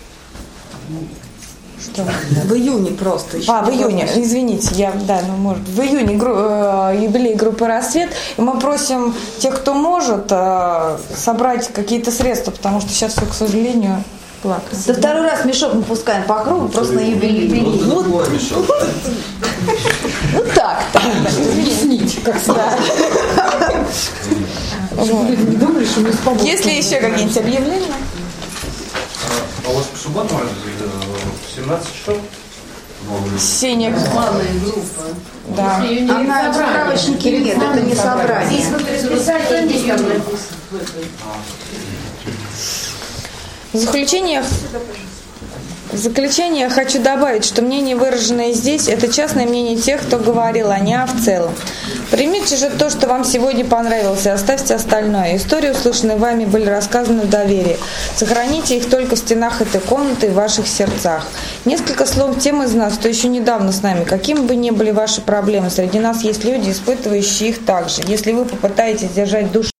Что? В июне просто. Еще а, в июне, извините, я, да, ну, может, в июне гру, э, юбилей группы «Рассвет», и мы просим тех, кто может, э, собрать какие-то средства, потому что сейчас все, к сожалению... Плакать. Да второй раз мешок мы пускаем по кругу, просто на юбилей. Вот, ну так, так. Объясните, как сказать. Есть ли еще какие-нибудь объявления? А у вас по субботам в семнадцать часов? Сеня. Главная группа. Да. Она справочники нет, это не собрание. Здесь вот расписание там написано. В заключение, в заключение я хочу добавить, что мнение, выраженное здесь, это частное мнение тех, кто говорил, а не а в целом. Примите же то, что вам сегодня понравилось, и оставьте остальное. Истории, услышанные вами, были рассказаны в доверии. Сохраните их только в стенах этой комнаты и в ваших сердцах. Несколько слов тем из нас, кто еще недавно с нами. Какими бы ни были ваши проблемы, среди нас есть люди, испытывающие их также. Если вы попытаетесь держать душу